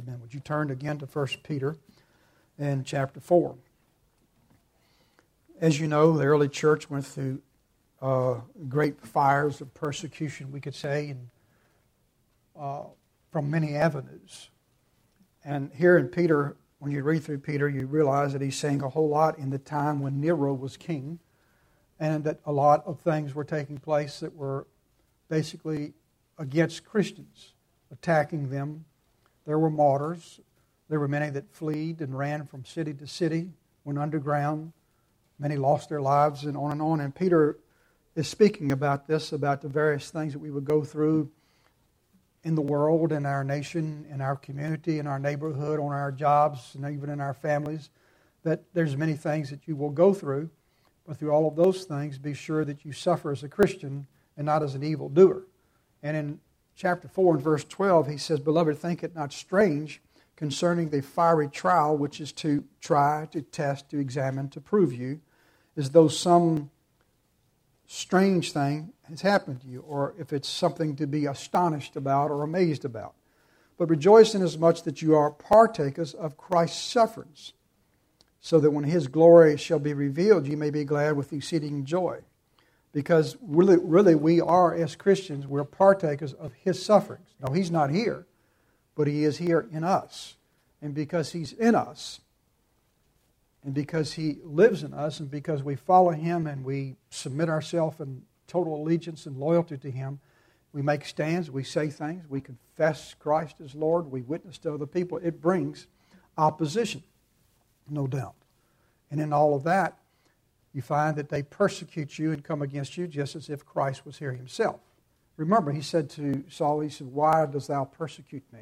been. Would you turn again to 1 Peter and chapter 4? As you know, the early church went through great fires of persecution, we could say, and from many avenues. And here in Peter, when you read through Peter, you realize that he's saying a whole lot in the time when Nero was king, and that a lot of things were taking place that were basically against Christians, attacking them. There were martyrs. There were many that fled and ran from city to city, went underground. Many lost their lives, and on and on. And Peter is speaking about this, about the various things that we would go through in the world, in our nation, in our community, in our neighborhood, on our jobs, and even in our families, that there's many things that you will go through. But through all of those things, be sure that you suffer as a Christian and not as an evildoer. And in chapter 4 and verse 12, he says, "Beloved, think it not strange concerning the fiery trial, which is to try, to test, to examine, to prove you, as though some strange thing has happened to you, or if it's something to be astonished about or amazed about. But rejoice inasmuch that you are partakers of Christ's sufferings, so that when His glory shall be revealed, you may be glad with exceeding joy." Because really we are, as Christians, we're partakers of His sufferings. No, He's not here, but He is here in us. And because He's in us, and because He lives in us, and because we follow Him and we submit ourselves in total allegiance and loyalty to Him, we make stands, we say things, we confess Christ as Lord, we witness to other people. It brings opposition, no doubt. And in all of that, you find that they persecute you and come against you just as if Christ was here Himself. Remember, He said to Saul, He said, "Why dost thou persecute me?"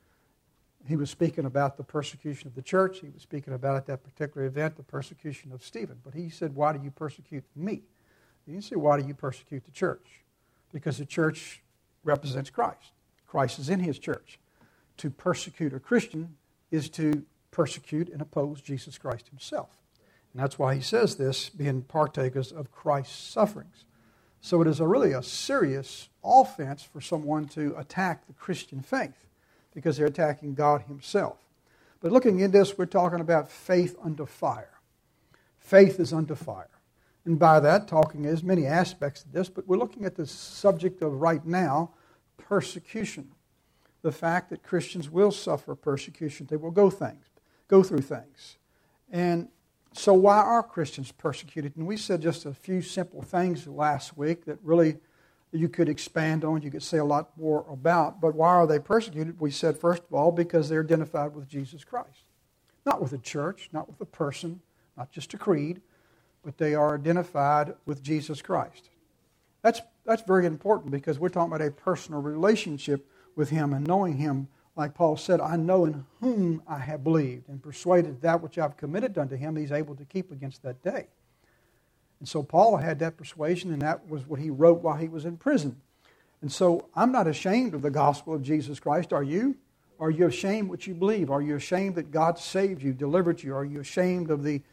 He was speaking about the persecution of the church. He was speaking about at that particular event the persecution of Stephen. But he said, "Why do you persecute me?" He didn't say, "Why do you persecute the church?" Because the church represents Christ. Christ is in His church. To persecute a Christian is to persecute and oppose Jesus Christ Himself. And that's why he says this, being partakers of Christ's sufferings. So it is really a serious offense for someone to attack the Christian faith, because they're attacking God Himself. But looking in this, we're talking about faith under fire. Faith is under fire. And by that, talking is many aspects of this, but we're looking at the subject of right now, persecution. The fact that Christians will suffer persecution. They will go through things. And so why are Christians persecuted? And we said just a few simple things last week that really you could expand on, you could say a lot more about. But why are they persecuted? We said, first of all, because they're identified with Jesus Christ. Not with a church, not with a person, not just a creed, but they are identified with Jesus Christ. That's very important, because we're talking about a personal relationship with Him and knowing Him. Like Paul said, "I know in whom I have believed, and persuaded that which I've committed unto Him, He's able to keep against that day." And so Paul had that persuasion, and that was what he wrote while he was in prison. And so I'm not ashamed of the gospel of Jesus Christ. Are you? Are you ashamed what you believe? Are you ashamed that God saved you, delivered you? Are you ashamed of the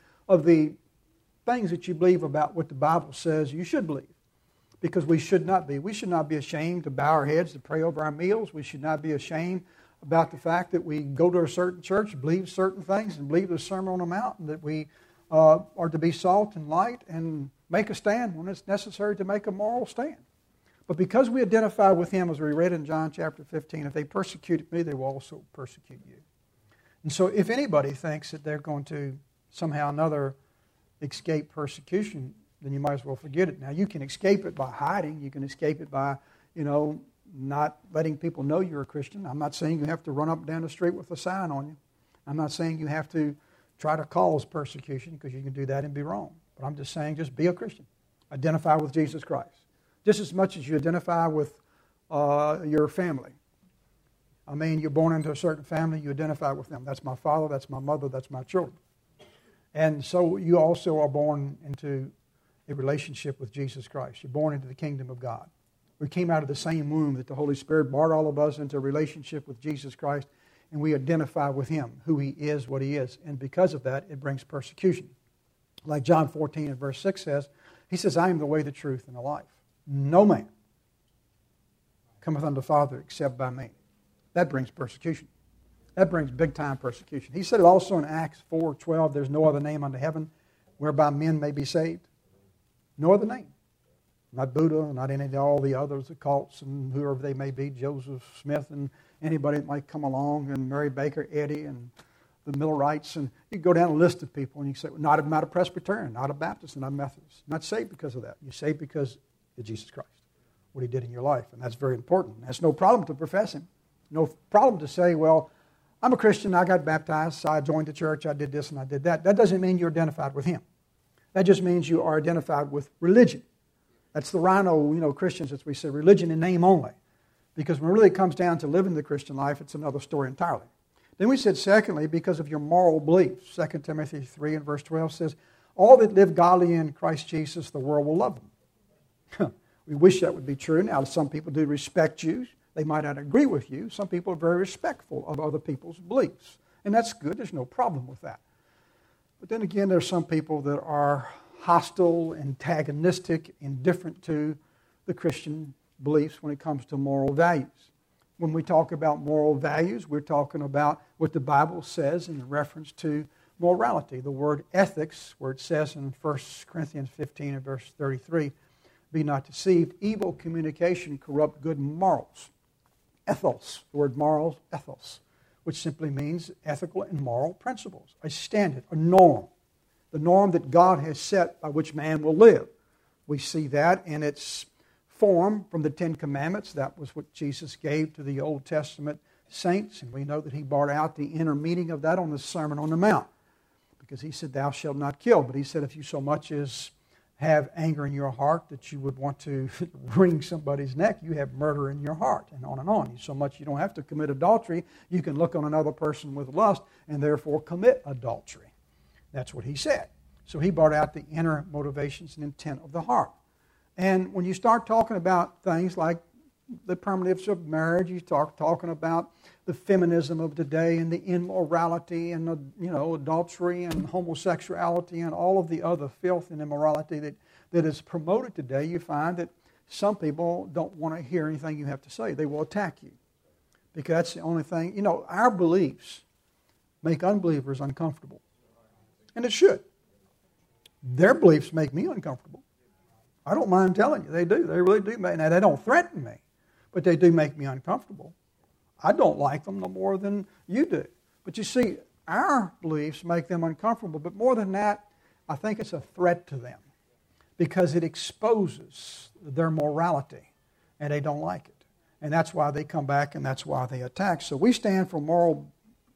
things that you believe about what the Bible says you should believe? Because we should not be. We should not be ashamed to bow our heads, to pray over our meals. We should not be ashamed about the fact that we go to a certain church, believe certain things, and believe the Sermon on the Mount, and that we are to be salt and light and make a stand when it's necessary to make a moral stand. But because we identify with Him, as we read in John chapter 15, if they persecuted me, they will also persecute you. And so if anybody thinks that they're going to somehow or another escape persecution, then you might as well forget it. Now, you can escape it by hiding. You can escape it by, not letting people know you're a Christian. I'm not saying you have to run up and down the street with a sign on you. I'm not saying you have to try to cause persecution, because you can do that and be wrong. But I'm just saying, just be a Christian. Identify with Jesus Christ. Just as much as you identify with your family. I mean, you're born into a certain family, you identify with them. That's my father, that's my mother, that's my children. And so you also are born into a relationship with Jesus Christ. You're born into the kingdom of God. We came out of the same womb that the Holy Spirit brought all of us into a relationship with Jesus Christ, and we identify with Him, who He is, what He is. And because of that, it brings persecution. Like John 14 and verse 6 says, He says, "I am the way, the truth, and the life. No man cometh unto the Father except by me." That brings persecution. That brings big-time persecution. He said it also in Acts 4:12, there's no other name under heaven whereby men may be saved. No other name. Not Buddha, not any of all the others, the cults, and whoever they may be, Joseph Smith and anybody that might come along, and Mary Baker Eddy and the Millerites. And you go down a list of people and you say, well, not a Presbyterian, not a Baptist, not a Methodist. Not saved because of that. You're saved because of Jesus Christ, what He did in your life. And that's very important. That's no problem to profess Him. No problem to say, well, I'm a Christian, I got baptized, so I joined the church, I did this and I did that. That doesn't mean you're identified with Him. That just means you are identified with religion. That's the rhino, Christians, as we say, religion in name only. Because when it really comes down to living the Christian life, it's another story entirely. Then we said, secondly, because of your moral beliefs. 2 Timothy 3 and verse 12 says, all that live godly in Christ Jesus, the world will love them. We wish that would be true. Now, some people do respect you. They might not agree with you. Some people are very respectful of other people's beliefs. And that's good. There's no problem with that. But then again, there's some people that are hostile, antagonistic, indifferent to the Christian beliefs when it comes to moral values. When we talk about moral values, we're talking about what the Bible says in reference to morality. The word ethics, where it says in 1 Corinthians 15 and verse 33, be not deceived, evil communication corrupt good morals. Ethos, the word morals, ethos, which simply means ethical and moral principles, a standard, a norm, the norm that God has set by which man will live. We see that in its form from the Ten Commandments. That was what Jesus gave to the Old Testament saints, and we know that He brought out the inner meaning of that on the Sermon on the Mount, because He said, thou shalt not kill. But He said, if you so much as have anger in your heart that you would want to wring somebody's neck, you have murder in your heart, and on and on. So much you don't have to commit adultery. You can look on another person with lust and therefore commit adultery. That's what He said. So He brought out the inner motivations and intent of the heart. And when you start talking about things like the primitives of marriage, you start talking about the feminism of today and the immorality and adultery and homosexuality and all of the other filth and immorality that is promoted today, you find that some people don't want to hear anything you have to say. They will attack you because that's the only thing. Our beliefs make unbelievers uncomfortable. And it should. Their beliefs make me uncomfortable. I don't mind telling you. They do. They really do. Now, they don't threaten me, but they do make me uncomfortable. I don't like them no more than you do. But you see, our beliefs make them uncomfortable. But more than that, I think it's a threat to them because it exposes their morality, and they don't like it. And that's why they come back, and that's why they attack. So we stand for moral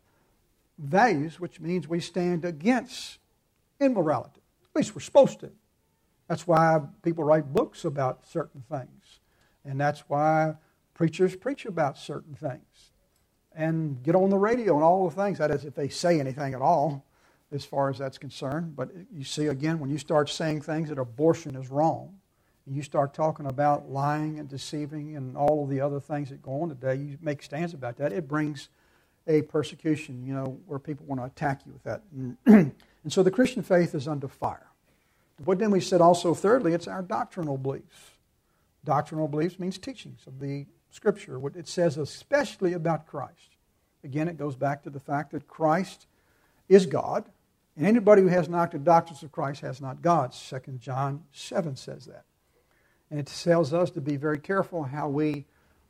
values, which means we stand against immorality. At least we're supposed to. That's why people write books about certain things. And that's why preachers preach about certain things and get on the radio and all the things. That is, if they say anything at all as far as that's concerned. But you see, again, when you start saying things that abortion is wrong, and you start talking about lying and deceiving and all of the other things that go on today, you make stands about that, it brings a persecution, where people want to attack you with that. And so the Christian faith is under fire. But then we said also, thirdly, it's our doctrinal beliefs. Doctrinal beliefs means teachings of the Scripture, what it says especially about Christ. Again, it goes back to the fact that Christ is God, and anybody who has not the doctrines of Christ has not God. 2 John 7 says that. And it tells us to be very careful how we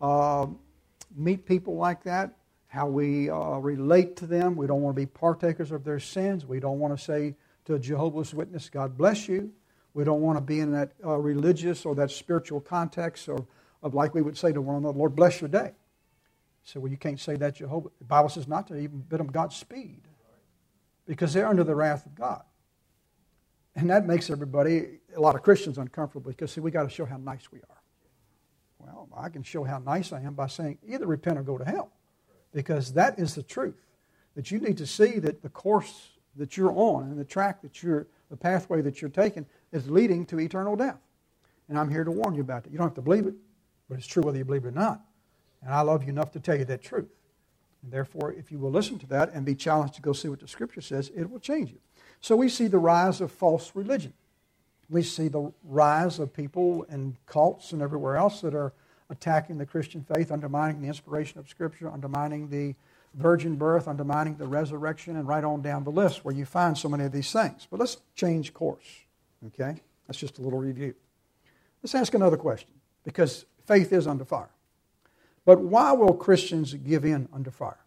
meet people like that, how we relate to them. We don't want to be partakers of their sins. We don't want to say to a Jehovah's Witness, God bless you. We don't want to be in that religious or that spiritual context of like we would say to one another, Lord bless your day. So, well, you can't say that, Jehovah. The Bible says not to even bid them Godspeed because they're under the wrath of God. And that makes everybody, a lot of Christians, uncomfortable because, see, we got to show how nice we are. Well, I can show how nice I am by saying either repent or go to hell, because that is the truth. That you need to see that the course that you're on and the track that the pathway that you're taking is leading to eternal death. And I'm here to warn you about that. You don't have to believe it, but it's true whether you believe it or not. And I love you enough to tell you that truth. And therefore, if you will listen to that and be challenged to go see what the Scripture says, it will change you. So we see the rise of false religion. We see the rise of people and cults and everywhere else that are attacking the Christian faith, undermining the inspiration of Scripture, undermining the virgin birth, undermining the resurrection, and right on down the list where you find so many of these things. But let's change course, okay? That's just a little review. Let's ask another question, because faith is under fire. But why will Christians give in under fire?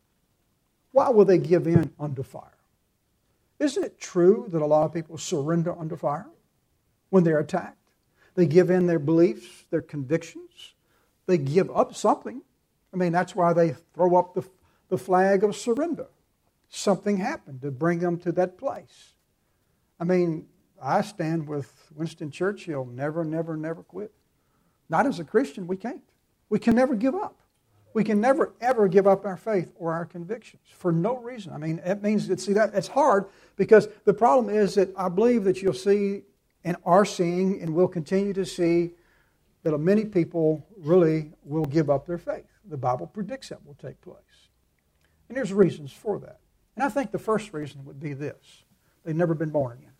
Why will they give in under fire? Isn't it true that a lot of people surrender under fire when they're attacked? They give in their beliefs, their convictions. They give up something. I mean, that's why they throw up the flag of surrender. Something happened to bring them to that place. I mean, I stand with Winston Churchill, never, never, never quit. Not as a Christian, we can't. We can never give up. We can never, ever give up our faith or our convictions for no reason. I mean, it means that, see, that it's hard because the problem is that I believe that you'll see and are seeing and will continue to see that many people really will give up their faith. The Bible predicts that will take place. And there's reasons for that. And I think the first reason would be this. They've never been born again.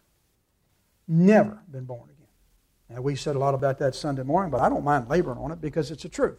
Never been born again. Now, we said a lot about that Sunday morning, but I don't mind laboring on it because it's the truth.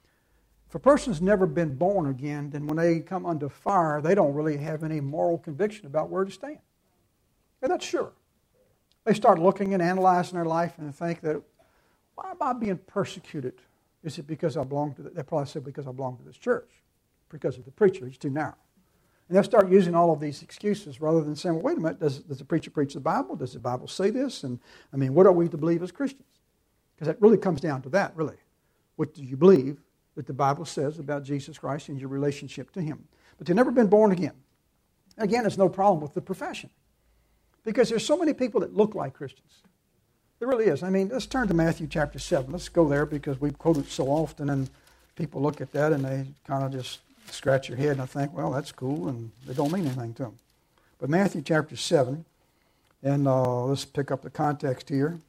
If a person's never been born again, then when they come under fire, they don't really have any moral conviction about where to stand. They're not sure. They start looking and analyzing their life and think that, why am I being persecuted? Is it because I belong to they probably say because I belong to this church, because of the preacher, he's too narrow. And they'll start using all of these excuses rather than saying, well, wait a minute, does the preacher preach the Bible? Does the Bible say this? And I mean, what are we to believe as Christians? Because that really comes down to that, really. What do you believe that the Bible says about Jesus Christ and your relationship to Him? But they've never been born again. Again, there's no problem with the profession. Because there's so many people that look like Christians. There really is. I mean, let's turn to Matthew chapter 7. Let's go there because we quote it so often and people look at that and they kind of just scratch your head and I think, well, that's cool, and it don't mean anything to them. But Matthew chapter 7, and let's pick up the context here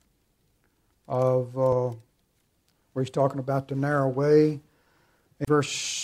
of where he's talking about the narrow way. In verse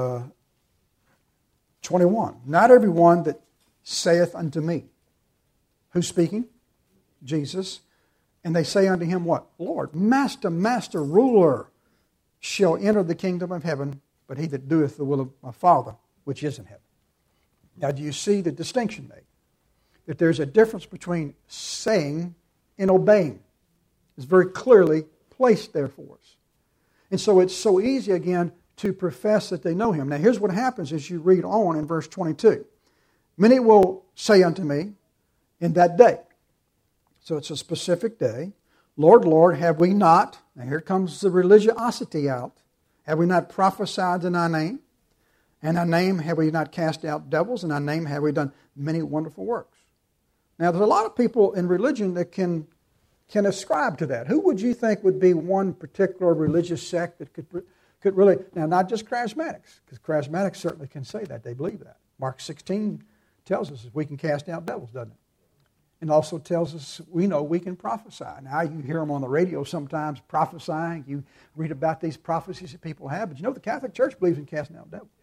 21, not everyone that saith unto me. Who's speaking? Jesus. And they say unto him what? Lord, Master, Master, Ruler, shall enter the kingdom of heaven, but he that doeth the will of my Father, which is in heaven. Now, do you see the distinction made? That there's a difference between saying and obeying. It's very clearly placed there for us. And so it's so easy, again, to profess that they know Him. Now, here's what happens as you read on in verse 22. Many will say unto me in that day. So it's a specific day. Lord, Lord, have we not, now here comes the religiosity out, have we not prophesied in thy name? In thy name have we not cast out devils? In thy name have we done many wonderful works? Now there's a lot of people in religion that can ascribe to that. Who would you think would be one particular religious sect that could really, now not just charismatics, because charismatics certainly can say that, they believe that. Mark 16 tells us we can cast out devils, doesn't it? And also tells us we know we can prophesy. Now you hear them on the radio sometimes prophesying. You read about these prophecies that people have. But you know the Catholic Church believes in casting out devils.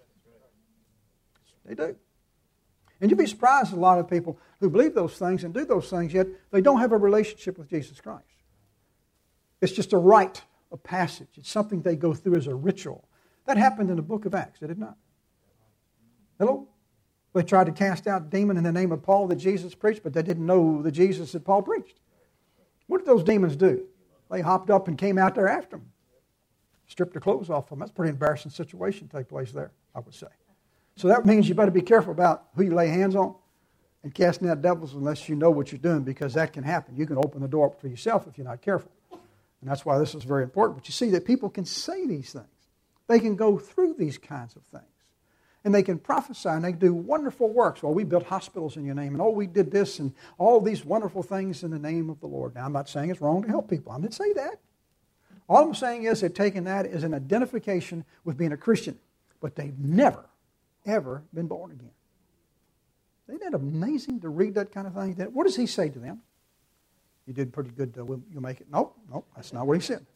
They do. And you'd be surprised at a lot of people who believe those things and do those things, yet they don't have a relationship with Jesus Christ. It's just a rite of passage. It's something they go through as a ritual. That happened in the book of Acts, did it not? Hello? They tried to cast out a demon in the name of Paul that Jesus preached, but they didn't know the Jesus that Paul preached. What did those demons do? They hopped up and came out there after them. Stripped their clothes off them. That's a pretty embarrassing situation to take place there, I would say. So that means you better be careful about who you lay hands on and casting out devils unless you know what you're doing, because that can happen. You can open the door up for yourself if you're not careful. And that's why this is very important. But you see that people can say these things. They can go through these kinds of things. And they can prophesy and they can do wonderful works. Well, we built hospitals in your name, and we did this and all these wonderful things in the name of the Lord. Now, I'm not saying it's wrong to help people. I didn't say that. All I'm saying is they've taken that as an identification with being a Christian, but they've never, ever been born again. Isn't that amazing to read that kind of thing? What does he say to them? You did pretty good, you'll make it. Nope, that's not what he said.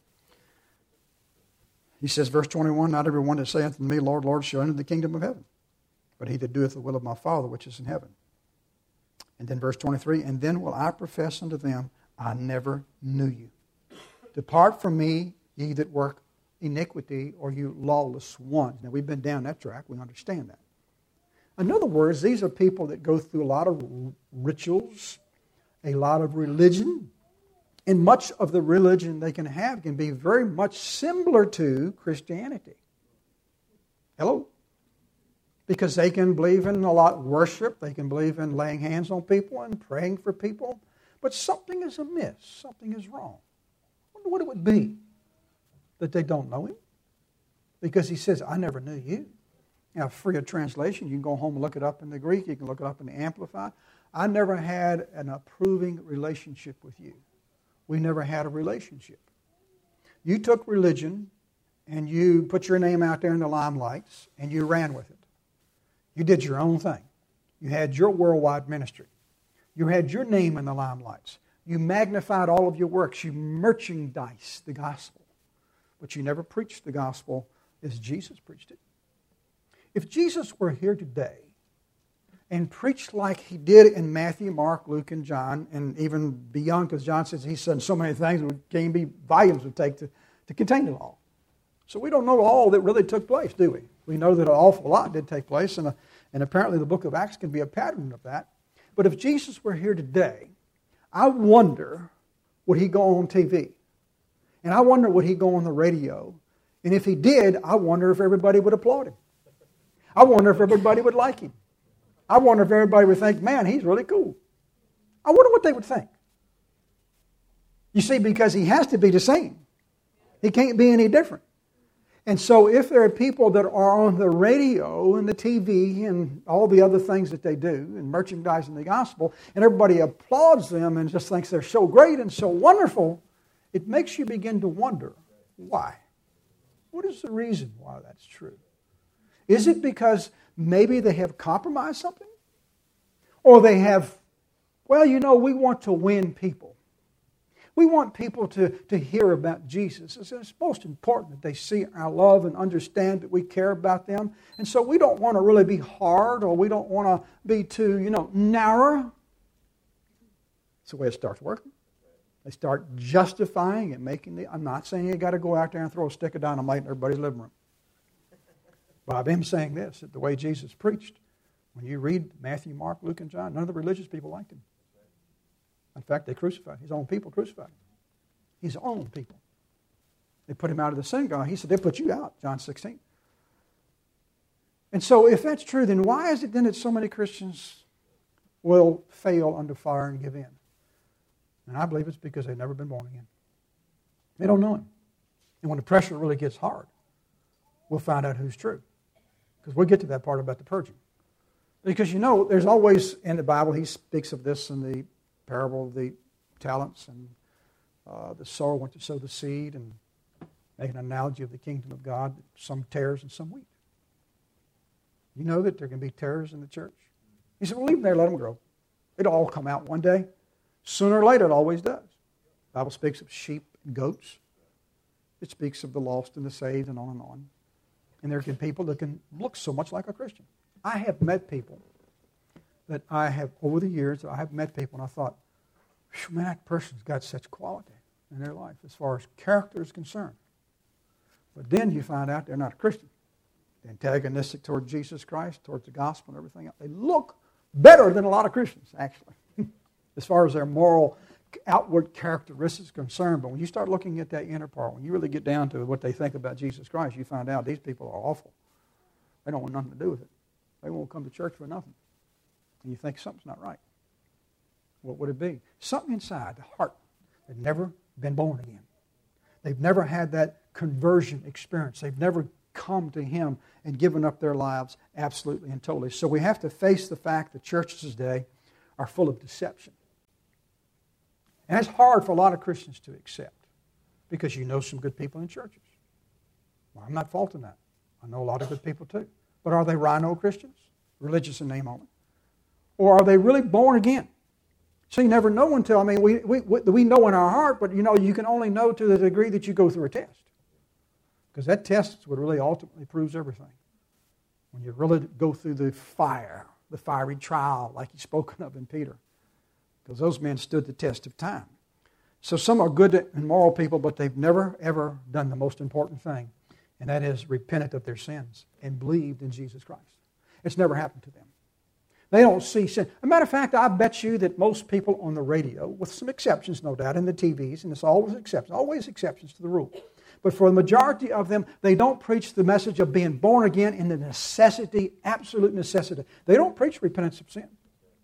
He says, verse 21, not everyone that saith unto me, Lord, Lord, shall enter the kingdom of heaven, but he that doeth the will of my Father which is in heaven. And then verse 23, and then will I profess unto them, I never knew you. Depart from me, ye that work iniquity or you lawless ones. Now, we've been down that track. We understand that. In other words, these are people that go through a lot of rituals, a lot of religion, and much of the religion they can have can be very much similar to Christianity. Hello? Because they can believe in a lot of worship, they can believe in laying hands on people and praying for people, but something is amiss, something is wrong. I wonder what it would be that they don't know Him. Because He says, I never knew you. Now, free of translation, you can go home and look it up in the Greek, you can look it up in the Amplified. I never had an approving relationship with you. We never had a relationship. You took religion and you put your name out there in the limelights and you ran with it. You did your own thing. You had your worldwide ministry. You had your name in the limelights. You magnified all of your works. You merchandised the gospel. But you never preached the gospel as Jesus preached it. If Jesus were here today and preached like He did in Matthew, Mark, Luke, and John, and even beyond, because John says He said so many things, it can't be volumes would take to contain it all. So we don't know all that really took place, do we? We know that an awful lot did take place, and apparently the book of Acts can be a pattern of that. But if Jesus were here today, I wonder, would He go on TV? And I wonder, would He go on the radio? And if He did, I wonder if everybody would applaud Him. I wonder if everybody would like Him. I wonder if everybody would think, man, He's really cool. I wonder what they would think. You see, because He has to be the same. He can't be any different. And so if there are people that are on the radio and the TV and all the other things that they do and merchandising the gospel, and everybody applauds them and just thinks they're so great and so wonderful, it makes you begin to wonder, why? What is the reason why that's true? Is it because maybe they have compromised something? Or they have, well, we want to win people. We want people to hear about Jesus. It's most important that they see our love and understand that we care about them. And so we don't want to really be hard, or we don't want to be too, narrow. That's the way it starts working. They start justifying and making I'm not saying you got to go out there and throw a stick of dynamite in everybody's living room. But I've been saying this, that the way Jesus preached, when you read Matthew, Mark, Luke, and John, none of the religious people liked Him. In fact, they crucified him. His own people crucified him. His own people. They put Him out of the synagogue. He said, they'll put you out, John 16. And so if that's true, then why is it then that so many Christians will fail under fire and give in? And I believe it's because they've never been born again. They don't know Him. And when the pressure really gets hard, we'll find out who's true. Because we'll get to that part about the purging. Because there's always in the Bible, He speaks of this in the parable of the talents, and the sower went to sow the seed, and make an analogy of the kingdom of God, some tares and some wheat. You know that there can be tares in the church? He said, well, leave them there, let them grow. It'll all come out one day. Sooner or later, it always does. The Bible speaks of sheep and goats. It speaks of the lost and the saved, and on and on. And there can be people that can look so much like a Christian. I have met people that over the years, I have met people and I thought, man, that person's got such quality in their life as far as character is concerned. But then you find out they're not a Christian. They're antagonistic toward Jesus Christ, towards the gospel and everything else. They look better than a lot of Christians, actually, as far as their moral outward characteristics are concerned. But when you start looking at that inner part, when you really get down to what they think about Jesus Christ, you find out these people are awful. They don't want nothing to do with it. They won't come to church for nothing. And you think something's not right. What would it be? Something inside the heart that never been born again. They've never had that conversion experience. They've never come to Him and given up their lives absolutely and totally. So we have to face the fact that churches today are full of deception. And it's hard for a lot of Christians to accept, because some good people in churches. Well, I'm not faulting that. I know a lot of good people too. But are they rhino Christians? Religious in name only. Or are they really born again? So you never know until, we know in our heart, but you can only know to the degree that you go through a test. Because that test is what really ultimately proves everything. When you really go through the fiery trial like He's spoken of in Peter. Because those men stood the test of time. So some are good and moral people, but they've never, ever done the most important thing, and that is repented of their sins and believed in Jesus Christ. It's never happened to them. They don't see sin. As a matter of fact, I bet you that most people on the radio, with some exceptions, no doubt, in the TVs, and it's always exceptions to the rule. But for the majority of them, they don't preach the message of being born again in the necessity, absolute necessity. They don't preach repentance of sin.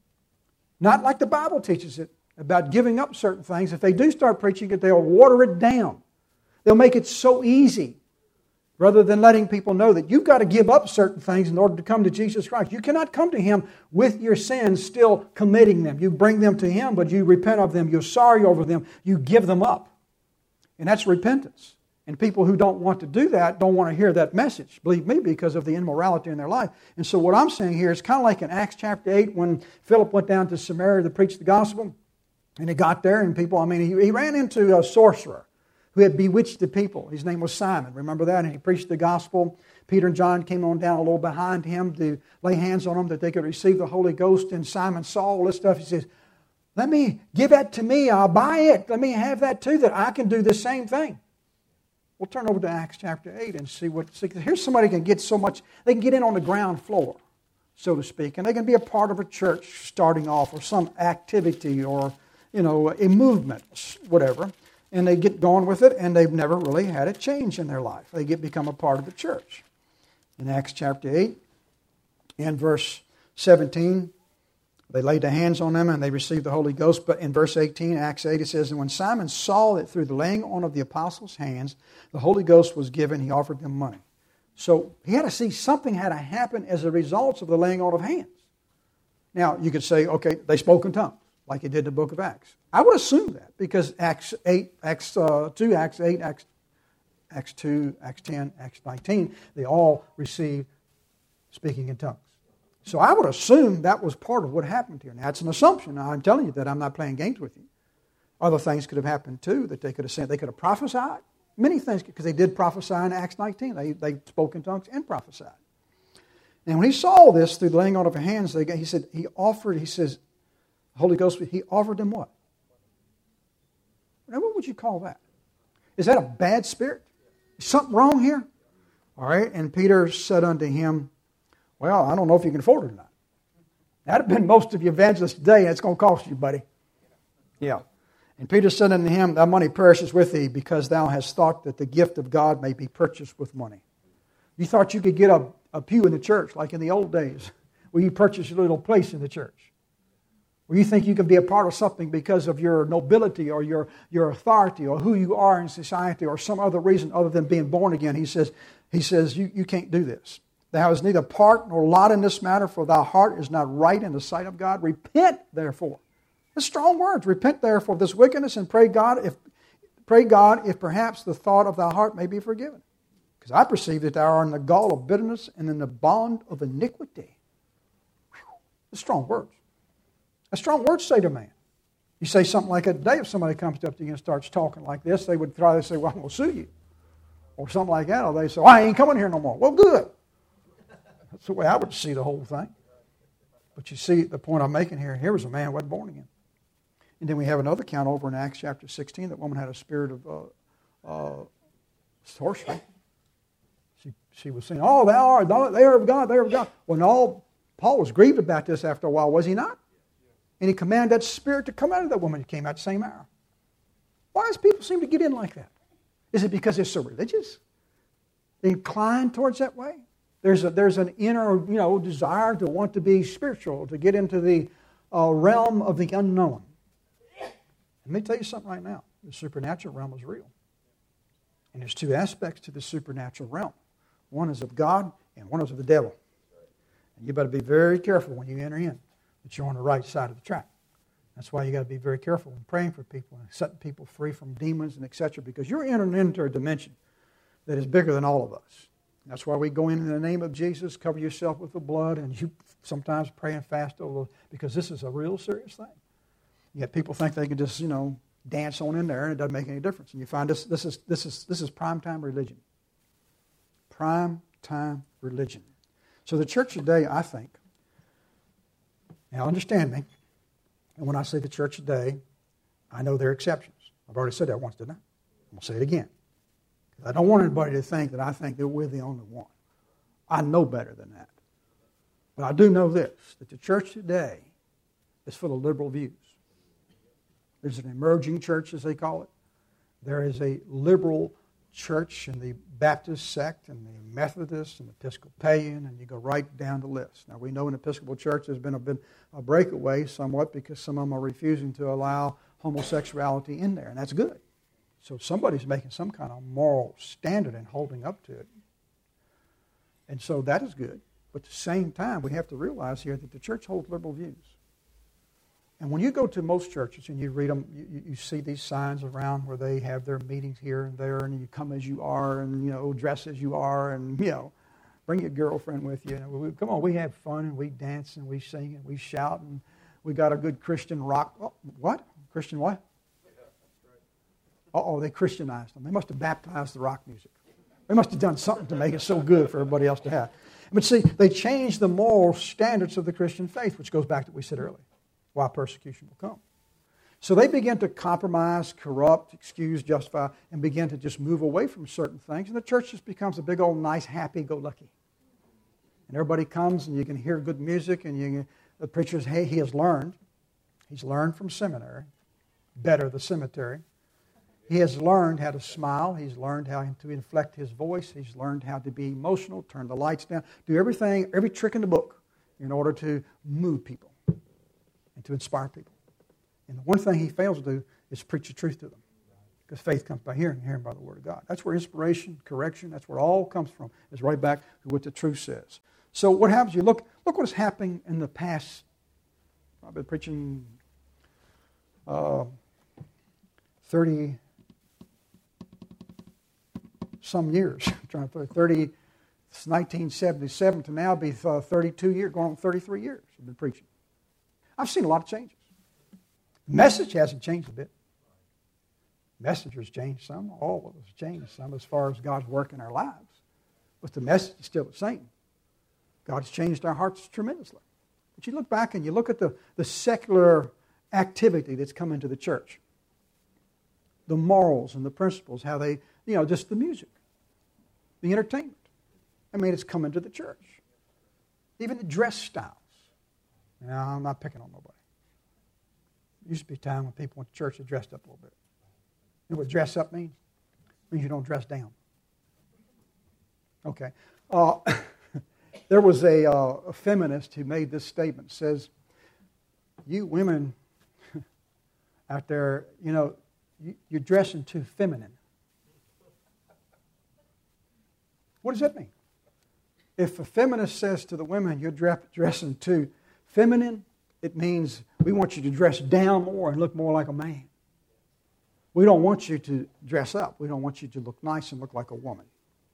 Not like the Bible teaches it about giving up certain things. If they do start preaching it, they'll water it down. They'll make it so easy, rather than letting people know that you've got to give up certain things in order to come to Jesus Christ. You cannot come to Him with your sins still committing them. You bring them to Him, but you repent of them. You're sorry over them. You give them up. And that's repentance. And people who don't want to do that don't want to hear that message, believe me, because of the immorality in their life. And so what I'm saying here is kind of like in Acts chapter 8 when Philip went down to Samaria to preach the gospel. And he got there and people, he ran into a sorcerer who had bewitched the people. His name was Simon. Remember that? And he preached the gospel. Peter and John came on down a little behind him to lay hands on them that they could receive the Holy Ghost. And Simon saw all this stuff. He says, let me, give that to me. I'll buy it. Let me have that too, that I can do the same thing. We'll turn over to Acts chapter 8 and see what... Here's somebody who can get so much... They can get in on the ground floor, so to speak, and they can be a part of a church starting off or some activity or, a movement, whatever. And they get going with it, and they've never really had a change in their life. They become a part of the church. In Acts chapter 8, in verse 17, they laid their hands on them, and they received the Holy Ghost. But in verse 18, Acts 8, it says, and when Simon saw that through the laying on of the apostles' hands, the Holy Ghost was given, he offered them money. So he had to see something had to happen as a result of the laying on of hands. Now, you could say, okay, they spoke in tongues, like it did in the book of Acts. I would assume that because Acts 8, Acts 2, Acts 8, Acts 2, Acts 10, Acts 19, they all received speaking in tongues. So I would assume that was part of what happened here. Now, that's an assumption. Now, I'm telling you that I'm not playing games with you. Other things could have happened too that they could have said. They could have prophesied. Many things, because they did prophesy in Acts 19. They spoke in tongues and prophesied. And when he saw this through the laying on of hands, he says, the Holy Ghost, he offered them what? Now, what would you call that? Is that a bad spirit? Is something wrong here? All right, and Peter said unto him, well, I don't know if you can afford it or not. That'd have been most of your evangelists today, and it's going to cost you, buddy. Yeah. And Peter said unto him, thy money perishes with thee, because thou hast thought that the gift of God may be purchased with money. You thought you could get a pew in the church, like in the old days, where you purchase a little place in the church. Where you think you can be a part of something because of your nobility or your authority or who you are in society or some other reason other than being born again. He says you can't do this. Thou hast neither part nor lot in this matter, for thy heart is not right in the sight of God. Repent, therefore. That's strong words. Repent, therefore, of this wickedness, and pray God if perhaps the thought of thy heart may be forgiven. Because I perceive that thou art in the gall of bitterness and in the bond of iniquity. That's strong words. A strong word to say to a man. You say something like that today, if somebody comes up to you and starts talking like this, they would try to say, well, I'm going to sue you. Or something like that. Or they say, well, I ain't coming here no more. Well, good. That's the way I would see the whole thing. But you see the point I'm making here. Here was a man who wasn't born again. And then we have another account over in Acts chapter 16. That woman had a spirit of sorcery. She was saying, oh, thou art there of God, there of God. Well, no, Paul was grieved about this after a while, was he not? And he commanded that spirit to come out of that woman. It came out the same hour. Why does people seem to get in like that? Is it because they're so religious? They incline towards that way? There's an inner, desire to want to be spiritual, to get into the realm of the unknown. Let me tell you something right now. The supernatural realm is real. And there's two aspects to the supernatural realm. One is of God and one is of the devil. And you better be very careful when you enter in that you're on the right side of the track. That's why you got to be very careful when praying for people and setting people free from demons and etc. Because you're entering into a dimension that is bigger than all of us. That's why we go in the name of Jesus, cover yourself with the blood, and you sometimes pray and fast over, because this is a real serious thing. Yet people think they can just, dance on in there and it doesn't make any difference. And you find this is prime time religion. Prime time religion. So the church today, I think, now understand me, and when I say the church today, I know there are exceptions. I've already said that once, didn't I? I'm going to say it again. I don't want anybody to think that I think that we're the only one. I know better than that. But I do know this, that the church today is full of liberal views. There's an emerging church, as they call it. There is a liberal church in the Baptist sect and the Methodist and the Episcopalian, and you go right down the list. Now, we know in the Episcopal Church there's been a breakaway somewhat because some of them are refusing to allow homosexuality in there, and that's good. So somebody's making some kind of moral standard and holding up to it. And so that is good. But at the same time, we have to realize here that the church holds liberal views. And when you go to most churches and you read them, you see these signs around where they have their meetings here and there, and you come as you are, and dress as you are, and bring your girlfriend with you. Come on, we have fun and we dance and we sing and we shout and we got a good Christian rock. Oh, what? Christian what? They Christianized them. They must have baptized the rock music. They must have done something to make it so good for everybody else to have. But see, they changed the moral standards of the Christian faith, which goes back to what we said earlier. Why persecution will come. So they begin to compromise, corrupt, excuse, justify, and begin to just move away from certain things. And the church just becomes a big old nice, happy-go-lucky. And everybody comes and you can hear good music and the preacher's, hey, he has learned. He's learned from seminary, better the cemetery. He has learned how to smile. He's learned how to inflect his voice. He's learned how to be emotional, turn the lights down, do everything, every trick in the book in order to move people and to inspire people. And the one thing he fails to do is preach the truth to them. Because faith comes by hearing, and hearing by the Word of God. That's where inspiration, correction, that's where it all comes from. It's right back to what the truth says. So what happens, you look what is happening in the past. I've been preaching 30 some years. I'm trying to put 30, it's 1977 to now be 32 years, going on 33 years I've been preaching. I've seen a lot of changes. The message hasn't changed a bit. Messengers changed some. All of us changed some as far as God's work in our lives. But the message is still the same. God's changed our hearts tremendously. But you look back and you look at the secular activity that's come into the church. The morals and the principles, how they, just the music, the entertainment. It's come into the church. Even the dress styles. Now, I'm not picking on nobody. There used to be a time when people went to church that dressed up a little bit. You know what dress up means? It means you don't dress down. Okay. There was a feminist who made this statement. Says, you women out there, you're dressing too feminine. What does that mean? If a feminist says to the women, you're dressing too feminine, it means we want you to dress down more and look more like a man. We don't want you to dress up. We don't want you to look nice and look like a woman.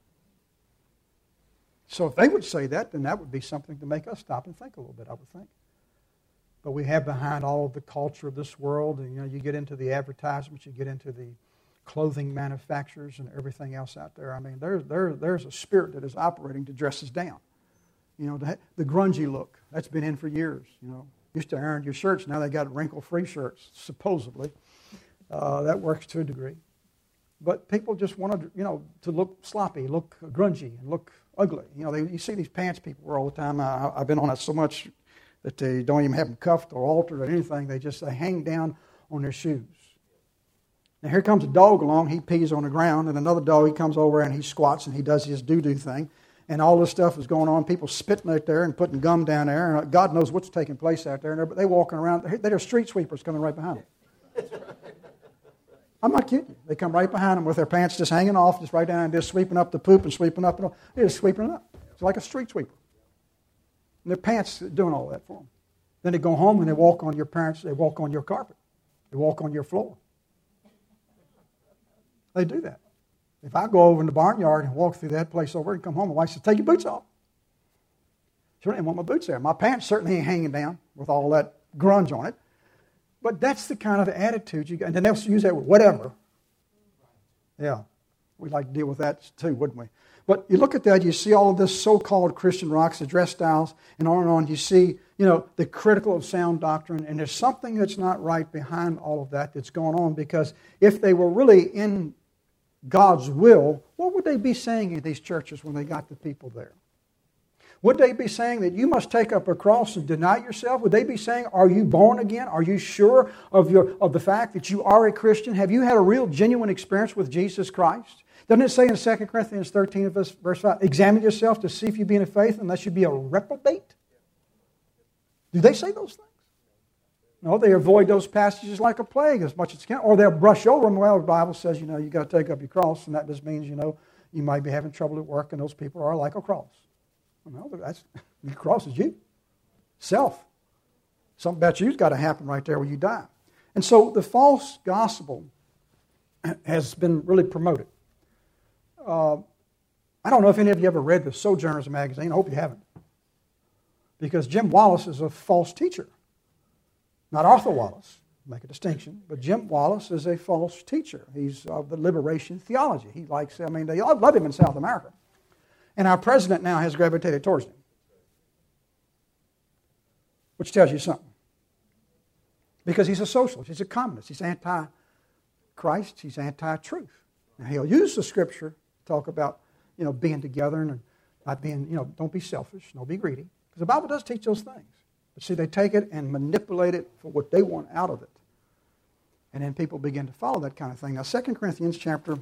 So if they would say that, then that would be something to make us stop and think a little bit, I would think. But we have behind all of the culture of this world, and you get into the advertisements, you get into the clothing manufacturers and everything else out there. There's a spirit that is operating to dress us down. The grungy look, that's been in for years. Used to iron your shirts, now they got wrinkle-free shirts, supposedly. That works to a degree. But people just want to look sloppy, look grungy, and look ugly. You see these pants people wear all the time. I've been on that so much that they don't even have them cuffed or altered or anything. They hang down on their shoes. Now here comes a dog along, he pees on the ground, and another dog, he comes over and he squats and he does his doo-doo thing. And all this stuff is going on, people spitting out there and putting gum down there, and God knows what's taking place out there. And they're walking around, they're street sweepers coming right behind them. I'm not kidding you. They come right behind them with their pants just hanging off, just right down and just sweeping up the poop and sweeping up. They're just sweeping it up. It's like a street sweeper. And their pants doing all that for them. Then they go home and they walk on your carpet. They walk on your floor. They do that. If I go over in the barnyard and walk through that place over and come home, my wife says, take your boots off. She didn't want my boots there. My pants certainly ain't hanging down with all that grunge on it. But that's the kind of attitude you got. And then they'll use that with whatever. Yeah. We'd like to deal with that too, wouldn't we? But you look at that, you see all of this so-called Christian rocks, the dress styles, and on and on. You see, the critical of sound doctrine, and there's something that's not right behind all of that that's going on, because if they were really in God's will, what would they be saying in these churches when they got the people there? Would they be saying that you must take up a cross and deny yourself? Would they be saying, are you born again? Are you sure of the fact that you are a Christian? Have you had a real, genuine experience with Jesus Christ? Doesn't it say in 2 Corinthians 13, verse 5, examine yourself to see if you be in faith, unless you be a reprobate? Do they say those things? No, they avoid those passages like a plague as much as they can, or they'll brush over them. Well, the Bible says, you got to take up your cross, and that just means, you might be having trouble at work, and those people are like a cross. No, the cross is you. Self. Something about you's got to happen right there when you die. And so the false gospel has been really promoted. I don't know if any of you ever read the Sojourners magazine. I hope you haven't. Because Jim Wallace is a false teacher. Not Arthur Wallace, make a distinction, but Jim Wallace is a false teacher. He's of the liberation theology. They love him in South America. And our president now has gravitated towards him. Which tells you something. Because he's a socialist, he's a communist, he's anti-Christ, he's anti-truth. Now he'll use the Scripture to talk about, being together and not being, don't be selfish, don't be greedy. Because the Bible does teach those things. But see, they take it and manipulate it for what they want out of it. And then people begin to follow that kind of thing. Now 2 Corinthians chapter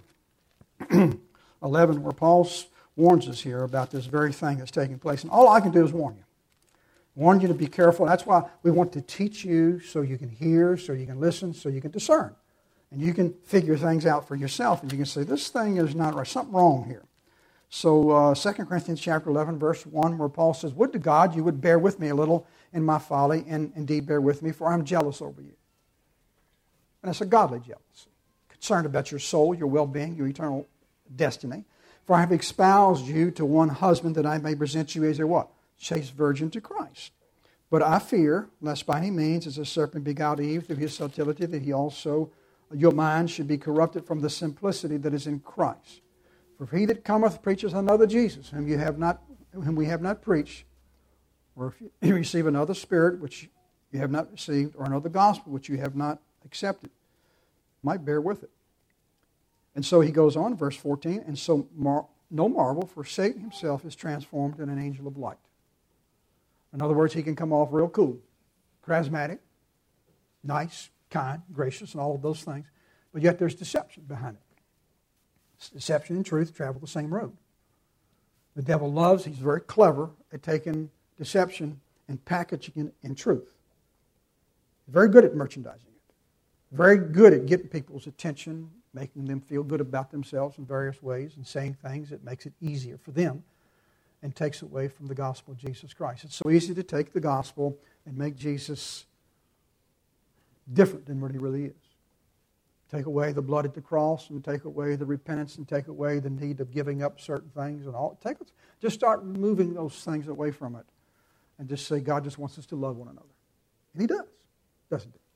11, where Paul warns us here about this very thing that's taking place. And all I can do is warn you. Warn you to be careful. That's why we want to teach you so you can hear, so you can listen, so you can discern. And you can figure things out for yourself. And you can say, this thing is not right. Something wrong here. So 2 Corinthians chapter 11, verse 1, where Paul says, would to God you would bear with me a little in my folly, and indeed bear with me, for I'm jealous over you. And it's a godly jealousy. Concerned about your soul, your well-being, your eternal destiny. For I have espoused you to one husband, that I may present you as a what? Chaste virgin to Christ. But I fear, lest by any means, as the serpent beguiled Eve through his subtlety, that he also, your mind should be corrupted from the simplicity that is in Christ. For he that cometh preaches another Jesus, whom we have not preached, or if you receive another spirit which you have not received, or another gospel which you have not accepted, might bear with it. And so he goes on, verse 14, and so no marvel, for Satan himself is transformed in an angel of light. In other words, he can come off real cool, charismatic, nice, kind, gracious, and all of those things. But yet there's deception behind it. Deception and truth travel the same road. The devil he's very clever at taking deception and packaging it in truth. Very good at merchandising it. Very good at getting people's attention, making them feel good about themselves in various ways, and saying things that makes it easier for them and takes away from the gospel of Jesus Christ. It's so easy to take the gospel and make Jesus different than what he really is. Take away the blood at the cross, and take away the repentance, and take away the need of giving up certain things, and all. Just start removing those things away from it, and just say God just wants us to love one another, and He does, doesn't He?